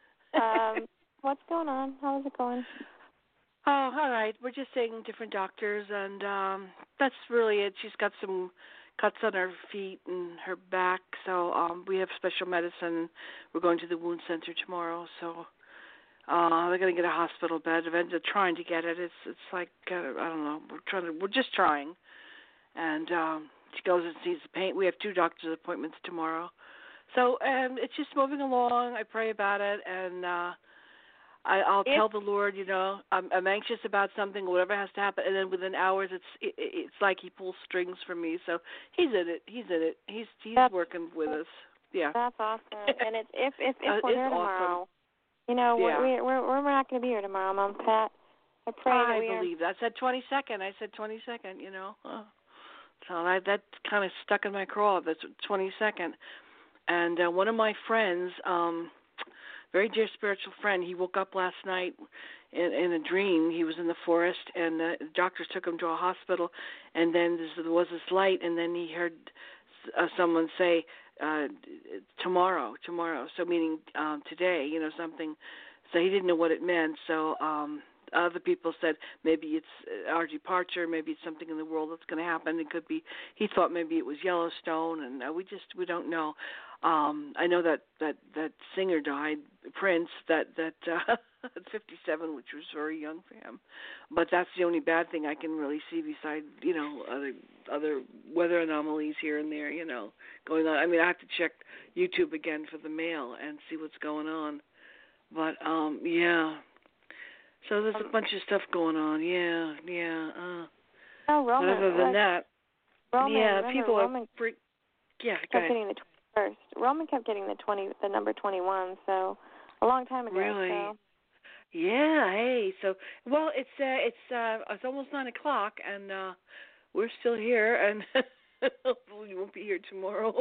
What's going on? How is it going? Oh, all right. We're just seeing different doctors, and that's really it. She's got some cuts on her feet and her back, so we have special medicine. We're going to the wound center tomorrow, so they're going to get a hospital bed. They're trying to get it. It's like I don't know. We're just trying, and she goes and sees the pain. We have 2 doctor's appointments tomorrow. So it's just moving along. I pray about it, and I'll tell the Lord, I'm anxious about something, whatever has to happen, and then within hours, it's like He pulls strings for me. So He's in it. He's working with us. Yeah. That's awesome. And it's if we're here tomorrow, awesome. we're not going to be here tomorrow, Mom Pat. I pray that we believe that. I said 22nd. So that kind of stuck in my craw. That's 22nd. And one of my friends, very dear spiritual friend, he woke up last night in a dream. He was in the forest, and the doctors took him to a hospital, and then there was this light, and then he heard someone say, tomorrow, so meaning today, something. So he didn't know what it meant, so other people said maybe it's our departure, maybe it's something in the world that's going to happen. It could be, he thought maybe it was Yellowstone, and we don't know. I know that singer died, Prince, that at 57, which was very young for him. But that's the only bad thing I can really see beside, other weather anomalies here and there, going on. I mean, I have to check YouTube again for the mail and see what's going on. But, yeah. So there's a bunch of stuff going on, yeah. Roman, but other than that, Roman, people Roman are go ahead. Getting the 21st. Roman kept getting the number 21, so a long time ago. Really? So. Yeah. Hey. So, well, it's almost 9:00, and we're still here, and hopefully we won't be here tomorrow.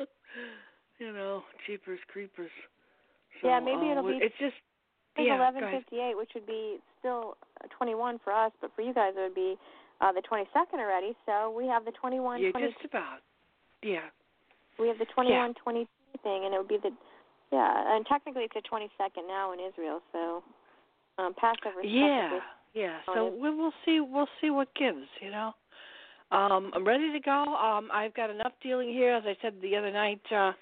Jeepers creepers. So, yeah, maybe it'll be. It's just. It's 11:58, which would be still 21 for us, but for you guys it would be the 22nd already. So we have the 21. Yeah, just about. Yeah. We have the 21, 22 thing, and it would be and technically it's the 22nd now in Israel. So Passover. Yeah. So we'll see what gives. I'm ready to go. I've got enough dealing here, as I said the other night.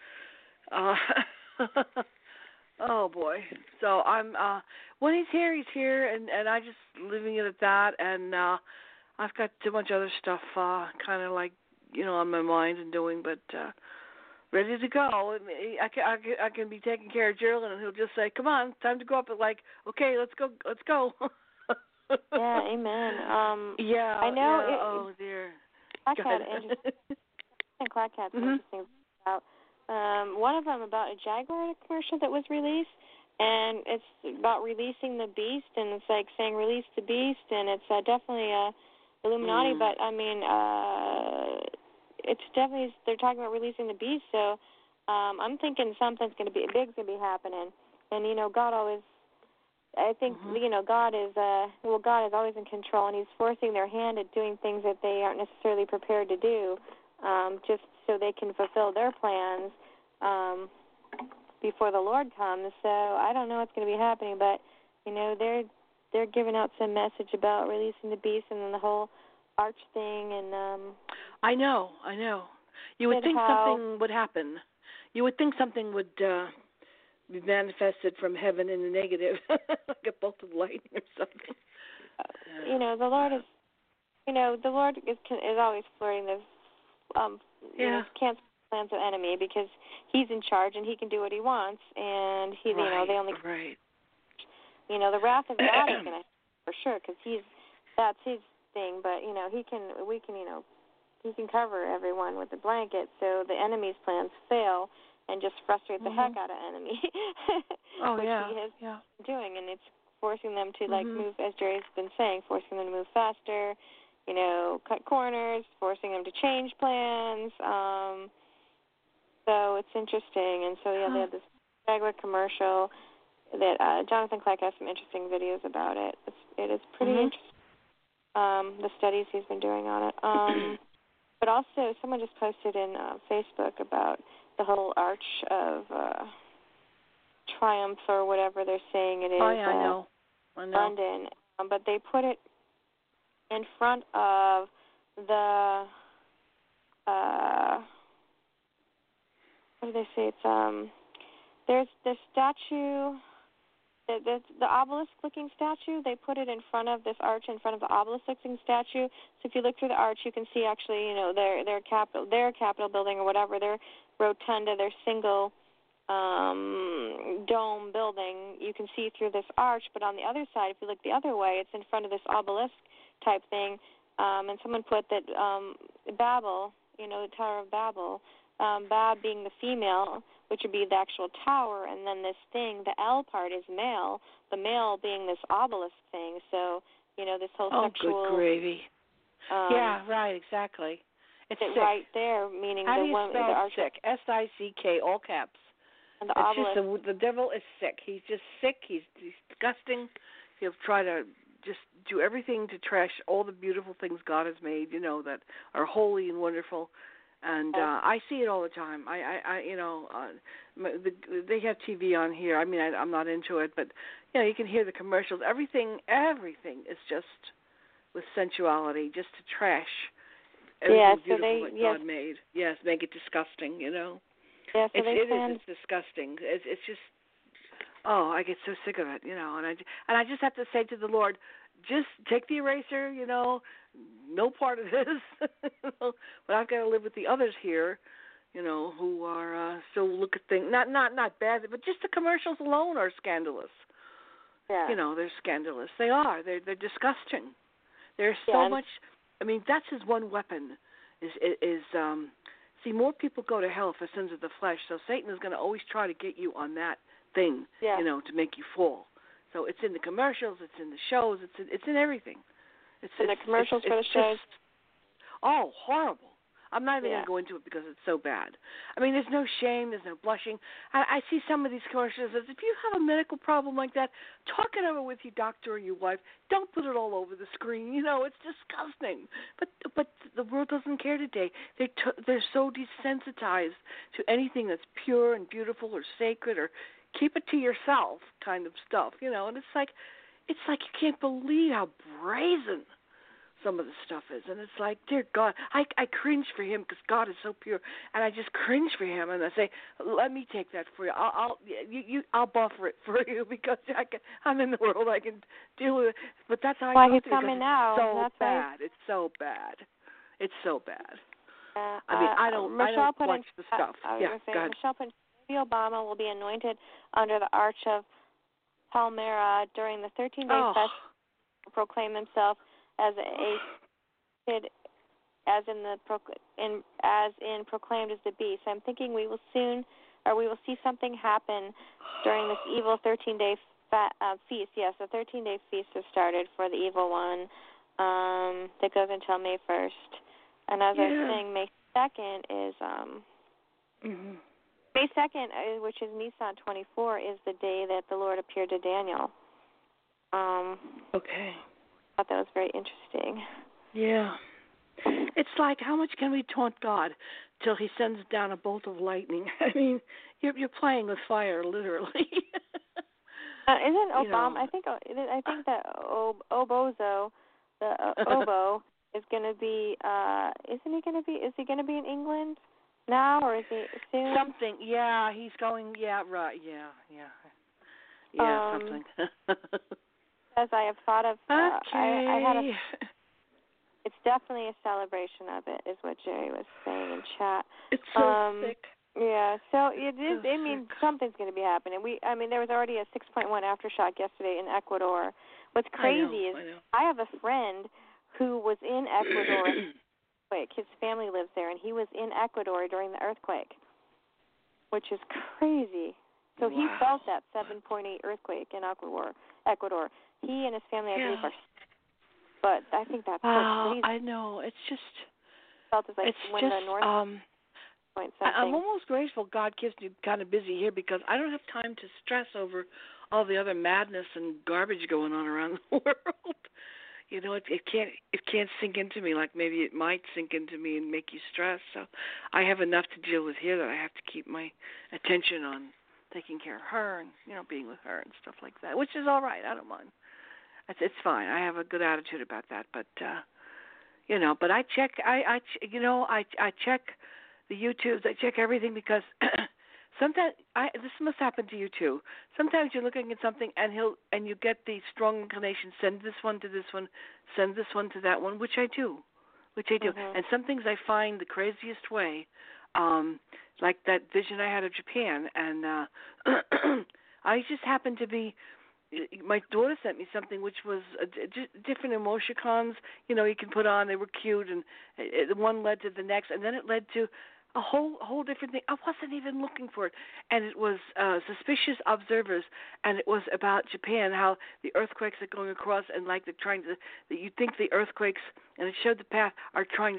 Oh boy! So I'm when he's here, and I just leaving it at that. And I've got too much other stuff, kind of like on my mind and doing, but ready to go. I can be taking care of Gerald, and he'll just say, "Come on, time to go up." But okay, let's go. Yeah, amen. Yeah, I know. Yeah, oh dear. Clackhead, Clackhead, interesting about. One of them about a Jaguar commercial that was released, and it's about releasing the beast, and it's like saying release the beast, and it's definitely Illuminati, but I mean, it's definitely, they're talking about releasing the beast, so I'm thinking something's going to be, big's going to be happening, and God always, I think, God is always in control, and He's forcing their hand at doing things that they aren't necessarily prepared to do, just so they can fulfill their plans before the Lord comes. So I don't know what's going to be happening, but they're giving out some message about releasing the beast and then the whole arch thing. And I know. You would think something would happen. You would think something would be manifested from heaven in the negative, like a bolt of lightning or something. The Lord is, the Lord is always flirting the, cancel plans of the enemy because He's in charge and He can do what He wants, and He, they only, right. The wrath of God is going to, for sure, because that's His thing. But He can cover everyone with a blanket, so the enemy's plans fail and just frustrate the heck out of enemy. Which He has been doing, and it's forcing them to move, as Jerry's been saying, forcing them to move faster, cut corners, forcing them to change plans. So it's interesting, and so they had this regular commercial that Jonathan Clark has some interesting videos about it. It is pretty interesting. The studies he's been doing on it. But also, someone just posted in Facebook about the whole Arch of Triumph or whatever they're saying it is. Oh, yeah, I know. London. But they put it in front of the, what do they say? It's, there's the statue, the obelisk-looking statue. They put it in front of this arch, in front of the obelisk-looking statue. So if you look through the arch, you can see actually, their Capitol building or whatever, their rotunda, their single dome building. You can see through this arch, but on the other side, if you look the other way, it's in front of this obelisk-type thing. And someone put that Babel, the Tower of Babel, Bab being the female, which would be the actual tower, and then this thing, the L part is male, the male being this obelisk thing. So, this whole sexual... good gravy. Yeah, right, exactly. It's right there, meaning How the do you woman... spell sick? S-I-C-K, all caps. And the it's obelisk. just the devil is sick. He's just sick. He's disgusting. He'll try to just do everything to trash all the beautiful things God has made, that are holy and wonderful. And I see it all the time. They have TV on here. I mean, I'm not into it, but you can hear the commercials. Everything is just with sensuality, just to trash everything beautiful that God made. Yes, make it disgusting. Yeah, so it's disgusting. It's just, I get so sick of it. And I just have to say to the Lord, just take the eraser. No part of this. But I've got to live with the others here, who are still look at things not bad, but just the commercials alone are scandalous. Yeah. They're scandalous. They are. They're disgusting. There's so much. I mean, that's his one weapon. See, more people go to hell for sins of the flesh. So Satan is going to always try to get you on that thing, to make you fall. So it's in the commercials, it's in the shows, it's in everything. It's the commercials for the shows. Oh, horrible. I'm not even going to go into it because it's so bad. I mean, there's no shame, there's no blushing. I see some of these commercials as if you have a medical problem like that, talk it over with your doctor or your wife. Don't put it all over the screen. It's disgusting. But the world doesn't care today. They're so desensitized to anything that's pure and beautiful or sacred or keep it to yourself kind of stuff, and it's like you can't believe how brazen some of the stuff is, and it's like, dear God, I cringe for him because God is so pure, and I just cringe for him, and I say, let me take that for you. I'll buffer it for you because I'm in the world, I can deal with it. But that's how I he's coming now. It's so bad. It's so bad. It's so bad. I mean, I don't watch the stuff. Go ahead. Michelle put Obama will be anointed under the Arch of Palmyra during the 13-day festival to proclaim himself as proclaimed as the beast. I'm thinking we will see something happen during this evil 13-day feast. Yes, the 13-day feast has started for the evil one that goes until May 1st. And as I was saying, May 2nd is May 2nd, which is Nisan 24, is the day that the Lord appeared to Daniel. Okay. I thought that was very interesting. Yeah. It's like, how much can we taunt God till he sends down a bolt of lightning? I mean, you're playing with fire, literally. Isn't Obama? I think that Obozo, the Obo, is going to be. Isn't he going to be? Is he going to be in England? now, or is he soon? Something. Yeah, he's going. Yeah, right. Yeah, something. As I have thought of, okay. I had a. It's definitely a celebration of it, is what Jerry was saying in chat. It's so sick. Yeah, so it is. So I mean, something's going to be happening. There was already a 6.1 aftershock yesterday in Ecuador. What's crazy is I have a friend who was in Ecuador. His family lives there, and he was in Ecuador during the earthquake, which is crazy. So he felt that 7.8 earthquake in Ecuador. He and his family, I believe, are. But I think that's so crazy. I know. It's just. Felt as like it's when just. The North I'm almost grateful God keeps me kind of busy here because I don't have time to stress over all the other madness and garbage going on around the world. You know, it can't sink into me like maybe it might sink into me and make you stress. So I have enough to deal with here that I have to keep my attention on taking care of her and, you know, being with her and stuff like that, which is all right. I don't mind. It's fine. I have a good attitude about that. But, you know, but I check, I check the YouTubes. I check everything because sometimes this must happen to you too. Sometimes you're looking at something and you get the strong inclination, send this one to this one, send this one to that one, which I do. Mm-hmm. And some things I find the craziest way, like that vision I had of Japan, and I just happened to be. My daughter sent me something which was different emoticons, you know, you can put on. They were cute, and one led to the next, and then it led to a whole different thing. I wasn't even looking for it, and it was suspicious observers, and it was about Japan, how the earthquakes are going across, and like they're trying to. You think the earthquakes, and it showed the path, are trying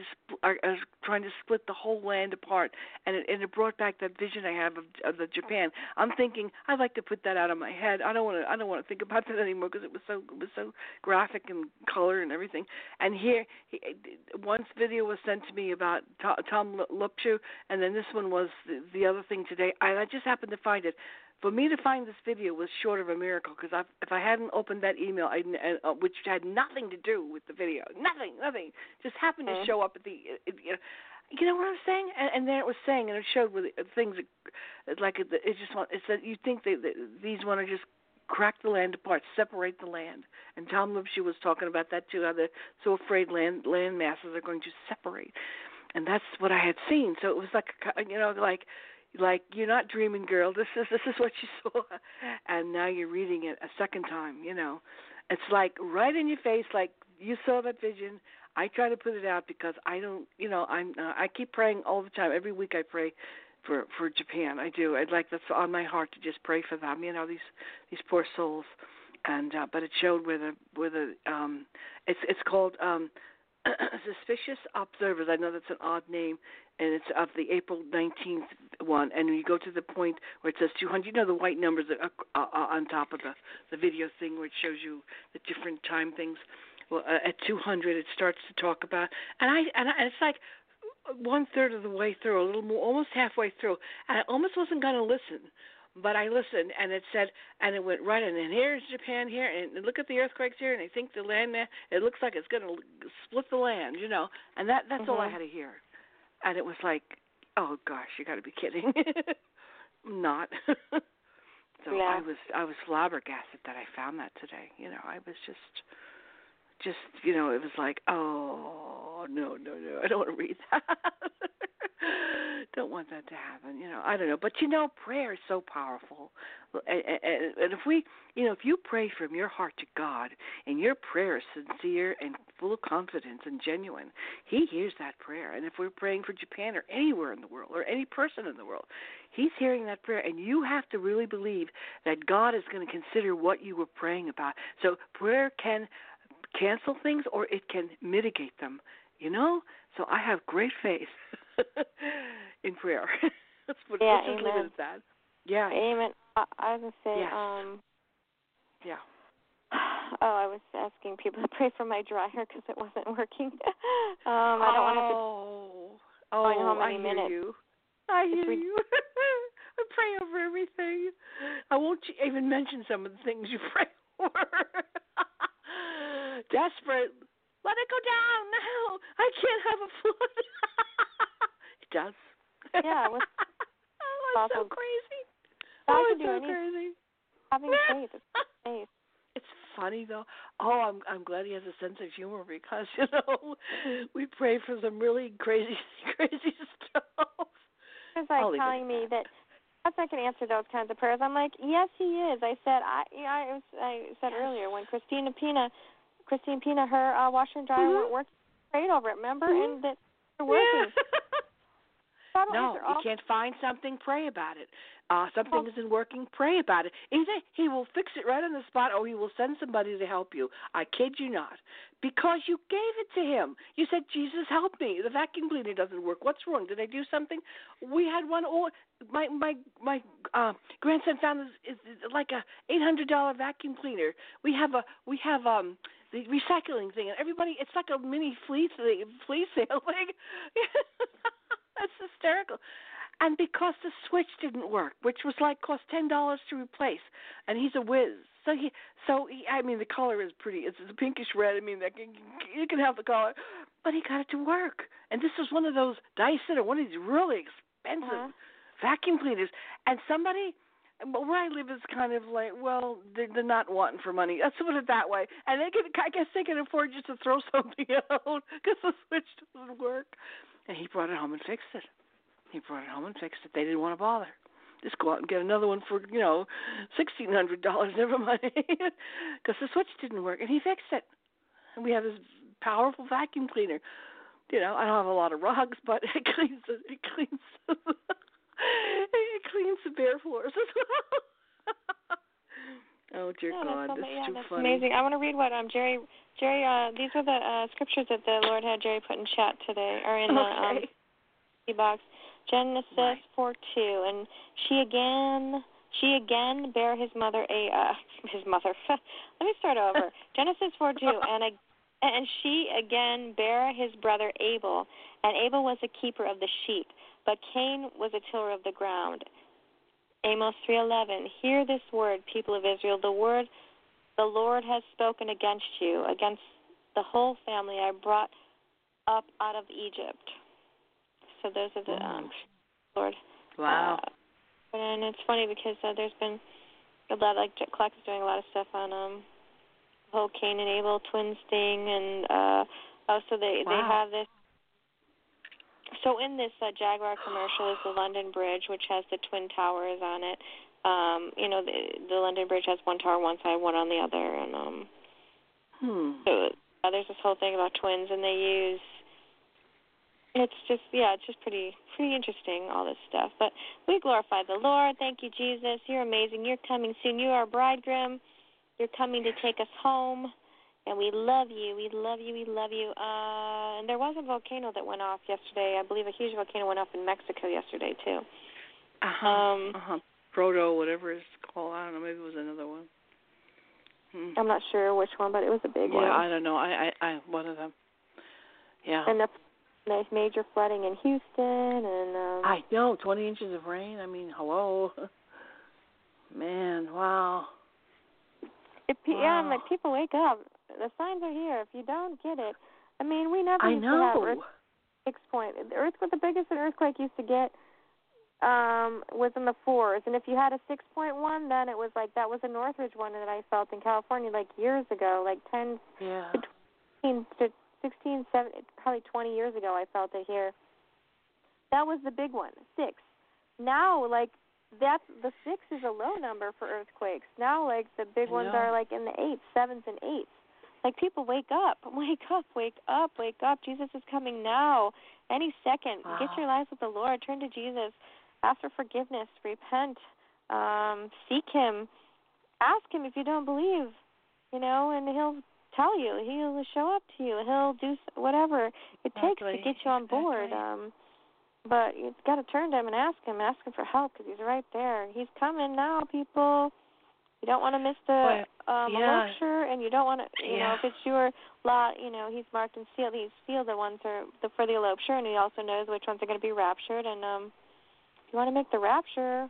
to split the whole land apart, and it brought back that vision I have of the Japan. I'm thinking I'd like to put that out of my head. I don't want to think about that anymore because it was so graphic and color and everything. And here, one video was sent to me about Tom Lupshu. And then this one was the other thing today. I just happened to find it. For me to find this video was short of a miracle because if I hadn't opened that email, which had nothing to do with the video, nothing, just happened to show up at the, you know what I'm saying? And then it was saying, and it showed with things like it said you think these want to just crack the land apart, separate the land. And Tom Lipshu was talking about that too, how they're so afraid land masses are going to separate. And that's what I had seen. So it was like, you know, like you're not dreaming, girl. This is what you saw, and now you're reading it a second time. You know, it's like right in your face. Like you saw that vision. I try to put it out because I don't. You know, I keep praying all the time. Every week I pray for Japan. I do. That's on my heart to just pray for them. You know, these poor souls. And but it showed where the it's called. Suspicious Observers. I know that's an odd name, and it's of the April 19th one. And when you go to the point where it says 200, you know the white numbers on top of the video thing where it shows you the different time things. Well, at 200, it starts to talk about, and it's like 1/3 of the way through, a little more, almost halfway through, and I almost wasn't going to listen. But I listened, and it said, and it went right in. And here's Japan here, and look at the earthquakes here, and I think the land there, it looks like it's going to split the land, you know. And that's all I had to hear. And it was like, oh gosh, you got to be kidding. Not. So yeah. I was flabbergasted that I found that today. You know, I was just you know, it was like, oh no, I don't want to read that. Don't want that to happen, you know. I don't know, but you know, prayer is so powerful, and if we, you know, if you pray from your heart to God, and your prayer is sincere and full of confidence and genuine, He hears that prayer. And if we're praying for Japan or anywhere in the world or any person in the world, He's hearing that prayer, and you have to really believe that God is going to consider what you were praying about. So prayer can cancel things or it can mitigate them, you know. So I have great faith in prayer. Let's just leave it at that. Yeah. Amen. I was going to say, yes. Yeah. Oh, I was asking people to pray for my dryer because it wasn't working. I don't want to. I know how many minutes. I hear you. I pray over everything. I won't even mention some of the things you pray for. Desperate. Let it go down now. I can't have a foot. It does. Yeah, it was that's so crazy. God Oh, can it's do so anything. crazy. Having faith. It's faith. It's funny though. Oh, I'm glad he has a sense of humor because we pray for some really crazy stuff. It's like telling me that God's not going to answer those kinds of prayers. I'm like, yes, He is. I said, I said earlier when Christine Pina, her washer and dryer weren't working, prayed over it. Remember, and that they're working. Yeah. No, you can't find something, pray about it. Something isn't working, pray about it. He will fix it right on the spot, or he will send somebody to help you. I kid you not. Because you gave it to him. You said, Jesus, help me. The vacuum cleaner doesn't work. What's wrong? Did I do something? We had one. My grandson found this like a $800 vacuum cleaner. We have the recycling thing, and everybody. It's like a mini flea sale thing. That's hysterical. And because the switch didn't work, which was cost $10 to replace, and he's a whiz. So I mean, the color is pretty. It's a pinkish red. I mean, you can have the color, but he got it to work. And this was one of those Dyson or one of these really expensive vacuum cleaners. And somebody, where I live is kind of like, well, they're not wanting for money. Let's put it that way. And I guess they can afford just to throw something out because the switch doesn't work. And he brought it home and fixed it. They didn't want to bother. Just go out and get another one for, $1,600. Never mind, because the switch didn't work, and he fixed it. And we have this powerful vacuum cleaner. I don't have a lot of rugs, but it cleans the bare floors as well. Oh dear God, this is too that's funny. Amazing. I want to read what Jerry. These are the scriptures that the Lord had Jerry put in chat today, or in the box. Genesis 4:2, and she again bare his mother his mother. Let me start over. Genesis 4:2, and she again bare his brother Abel, and Abel was a keeper of the sheep, but Cain was a tiller of the ground. Amos 3:11. Hear this word, people of Israel. The Lord has spoken against you, against the whole family I brought up out of Egypt. So those are the Lord. Wow. And it's funny because there's been a lot, like Clark is doing a lot of stuff on the whole Cain and Abel twins thing, and so they have this. So in this Jaguar commercial is the London Bridge, which has the twin towers on it. The London Bridge has one tower on one side, one on the other, and so there's this whole thing about twins, and they use. It's just pretty interesting, all this stuff. But we glorify the Lord. Thank you, Jesus. You're amazing. You're coming soon. You are our bridegroom. You're coming to take us home, and we love you. We love you. We love you. And there was a volcano that went off yesterday. I believe a huge volcano went off in Mexico yesterday too. Proto, whatever it's called. I don't know. Maybe it was another one. I'm not sure which one, but it was a big one. Yeah, I don't know. I one of them. Yeah. And there's major flooding in Houston, and I know, 20 inches of rain. I mean, hello, man, wow. Yeah, I'm like, people wake up. The signs are here. If you don't get it, I mean, we never used to have the biggest an earthquake used to get was in the 4s, and if you had a 6.1, then it was like that was a Northridge one that I felt in California like years ago, like 10 to 16, 17, probably 20 years ago, I felt it here. That was the big one, 6. Now, the 6 is a low number for earthquakes. Now, the big ones are in the 8s, 7s, and 8s. People wake up, wake up, wake up, wake up. Jesus is coming now, any second. Wow. Get your lives with the Lord. Turn to Jesus. Ask for forgiveness. Repent. Seek Him. Ask Him if you don't believe, and He'll tell you. He'll show up to you. He'll do whatever it takes to get you on board. But you've got to turn to Him and ask Him for help because He's right there. He's coming now, people. You don't want to miss the elopture, and you don't want to, if it's your lot, He's marked and sealed. He's sealed the ones for the elopture, and He also knows which ones are going to be raptured. And if you want to make the rapture,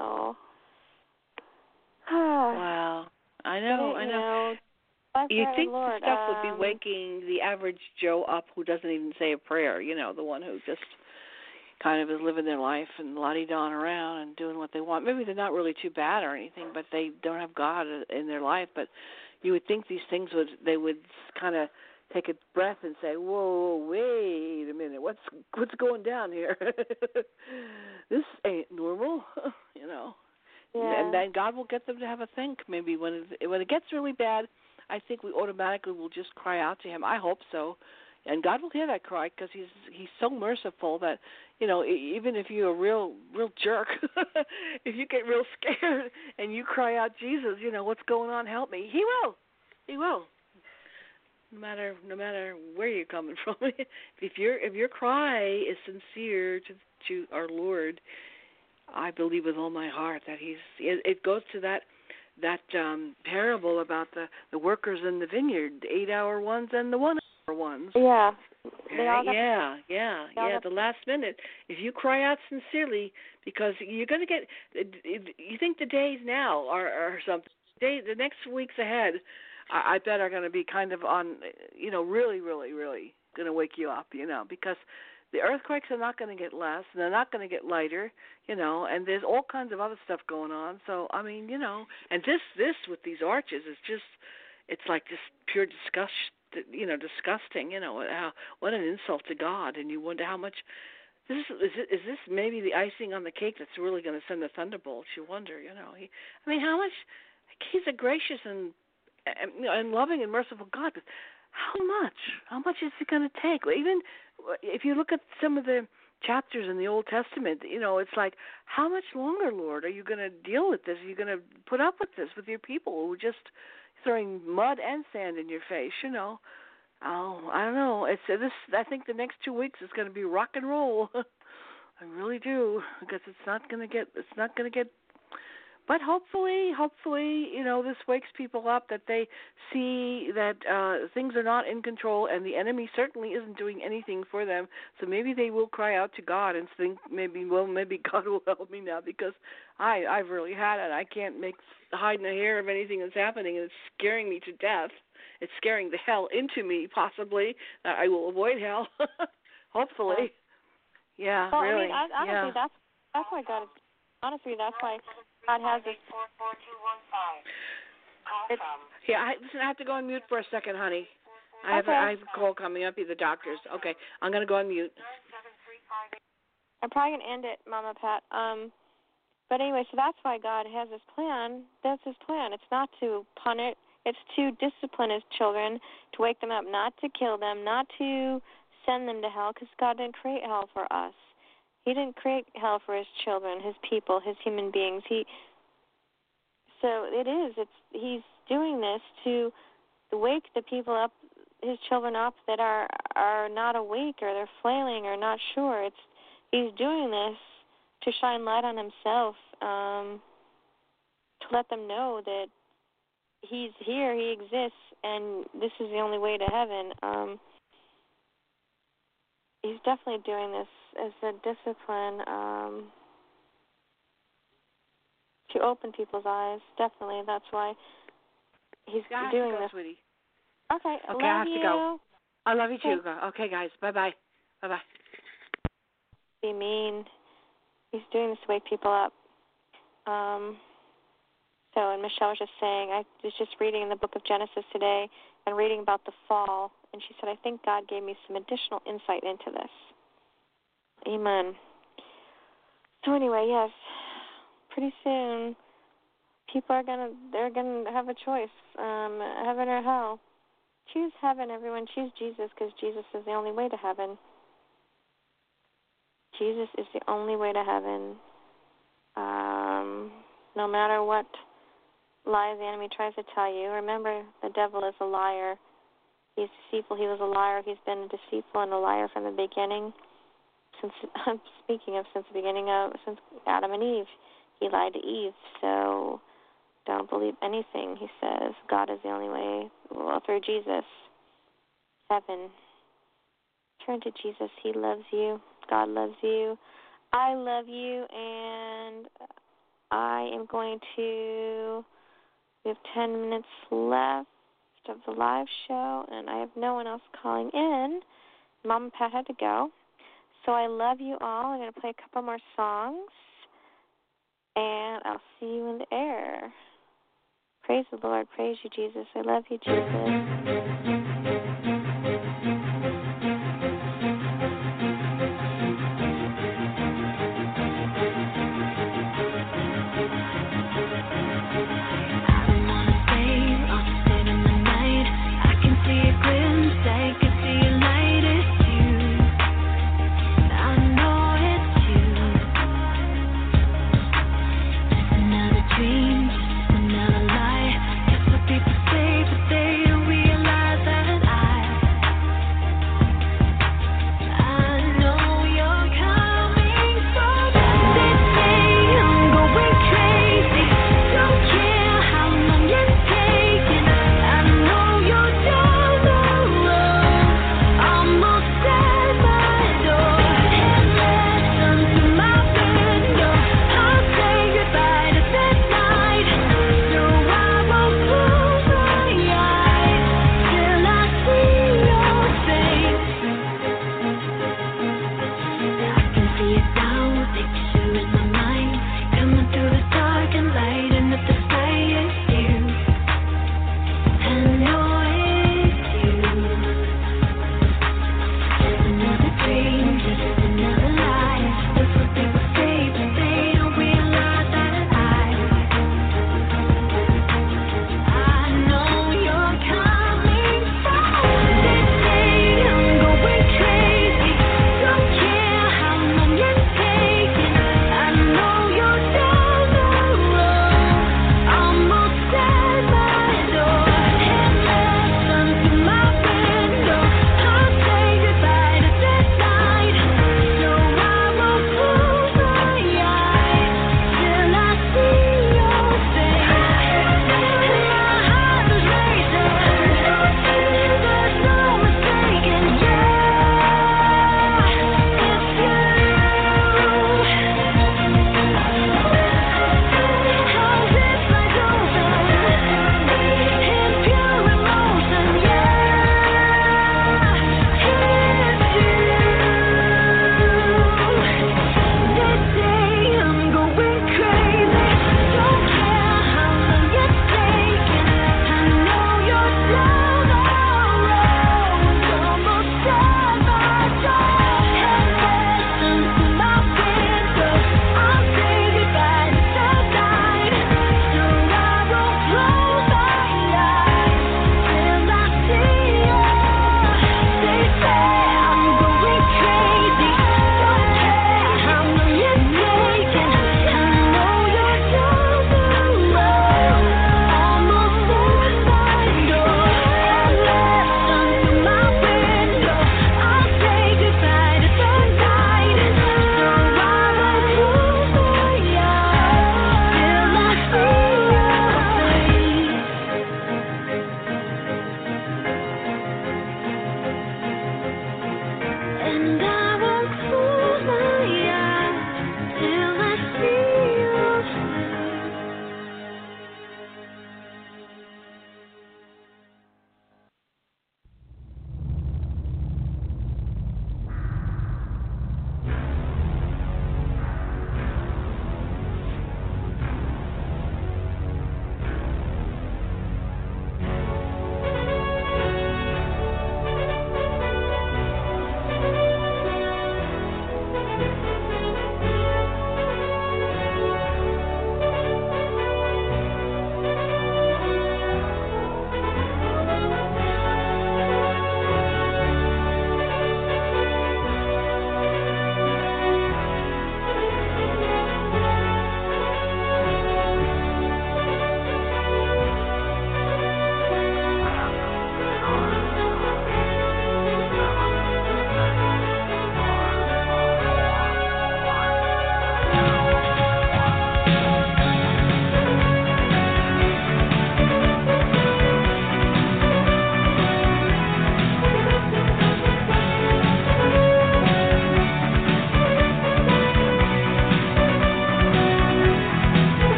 Wow. I know. You think the stuff would be waking the average Joe up who doesn't even say a prayer, the one who just, kind of is living their life and la-di-daing around and doing what they want. Maybe they're not really too bad or anything, but they don't have God in their life. But you would think these things they would kind of take a breath and say, "Whoa, wait a minute, what's going down here? This ain't normal," Yeah. And then God will get them to have a think. Maybe when it gets really bad, I think we automatically will just cry out to Him. I hope so, and God will hear that cry because He's so merciful that even if you're a real jerk, if you get real scared and you cry out, "Jesus, what's going on? Help me!" He will. No matter where you're coming from, if your cry is sincere to our Lord, I believe with all my heart that it goes to that parable about the workers in the vineyard, the 8-hour ones and the 1-hour ones. Yeah. The last minute. If you cry out sincerely, because you're going to get, you think the days now are something. The next weeks ahead, I bet are going to be kind of on, really, really, really going to wake you up, because the earthquakes are not going to get less, and they're not going to get lighter, and there's all kinds of other stuff going on. So, I mean, and this with these arches is just, it's like just pure disgusting, what an insult to God, and you wonder how much, is this maybe the icing on the cake that's really going to send the thunderbolts? You wonder, how much, He's a gracious and loving and merciful God, but how much is it going to take? Even if you look at some of the chapters in the Old Testament, it's like, how much longer, Lord, are you going to deal with this? Are you going to put up with this with your people who are just throwing mud and sand in your face? Oh, I don't know. It's this. I think the next 2 weeks is going to be rock and roll. I really do, because it's not going to get. But hopefully, this wakes people up, that they see that things are not in control, and the enemy certainly isn't doing anything for them. So maybe they will cry out to God and think, maybe God will help me now, because I've really had it. I can't hide a hair of anything that's happening, and it's scaring me to death. It's scaring the hell into me, possibly. I will avoid hell, hopefully. Yeah, well, really. I mean, honestly, that's why God is. Honestly, that's why God has this. 44215. Listen, I have to go on mute for a second, honey. I have a call coming up. The doctors. Okay, I'm going to go on mute. I'm probably going to end it, Mama Pat. But anyway, so that's why God has this plan. That's His plan. It's not to punish. It's to discipline His children, to wake them up, not to kill them, not to send them to hell, because God didn't create hell for us. He didn't create hell for His children, His people, His human beings. He's doing this to wake the people up, His children up that are not awake, or they're flailing or not sure. He's doing this to shine light on Himself, to let them know that He's here, He exists, and this is the only way to heaven. He's definitely doing this as a discipline to open people's eyes. Definitely, that's why He's doing this. Sweetie. Okay, I love have you. to go. I love you too. Okay, guys. Bye-bye. Bye-bye. Be mean. He's doing this to wake people up. And Michelle was just saying, I was just reading in the book of Genesis today and reading about the fall, and she said, I think God gave me some additional insight into this. Amen. So anyway, yes, pretty soon people they're gonna have a choice, heaven or hell. Choose heaven, everyone. Choose Jesus, because Jesus is the only way to heaven. Jesus is the only way to heaven. No matter what lies the enemy tries to tell you, remember, the devil is a liar. He's deceitful. He was a liar. He's been a deceitful and a liar from the beginning. Since Adam and Eve, he lied to Eve. So don't believe anything he says. God is the only way. Well, through Jesus, heaven. Turn to Jesus. He loves you. God loves you. I love you, and I am going to. We have 10 minutes left of the live show, and I have no one else calling in. Mom and Pat had to go. So I love you all. I'm going to play a couple more songs, and I'll see you in the air. Praise the Lord. Praise you, Jesus. I love you, Jesus. Dream, another lie. That's what people say, but they don't realize that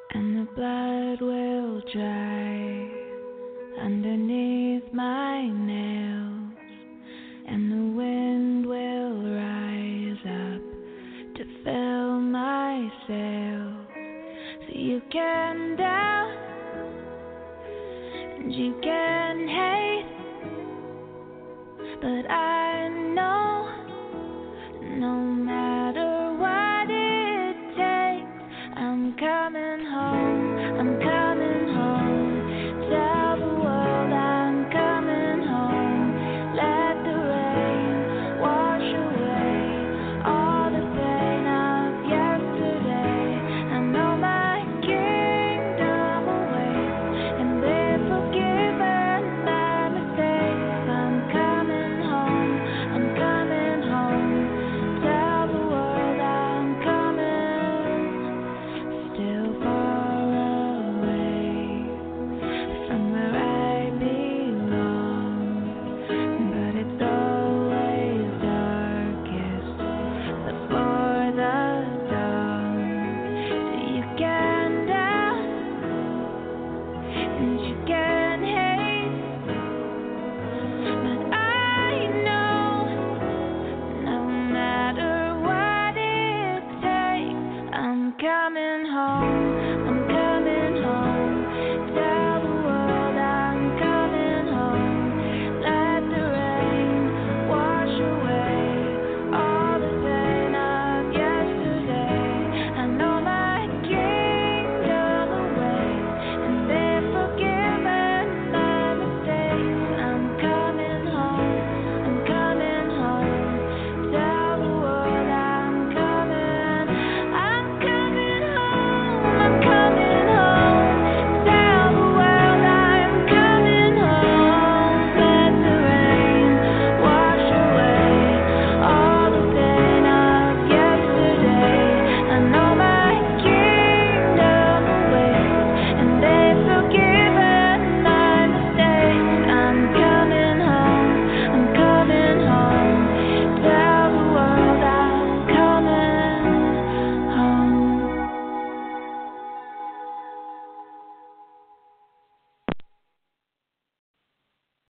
and the blood will dry underneath my nails, and the wind will rise up to fill my sails. So you can doubt and you can hate, but I know no matter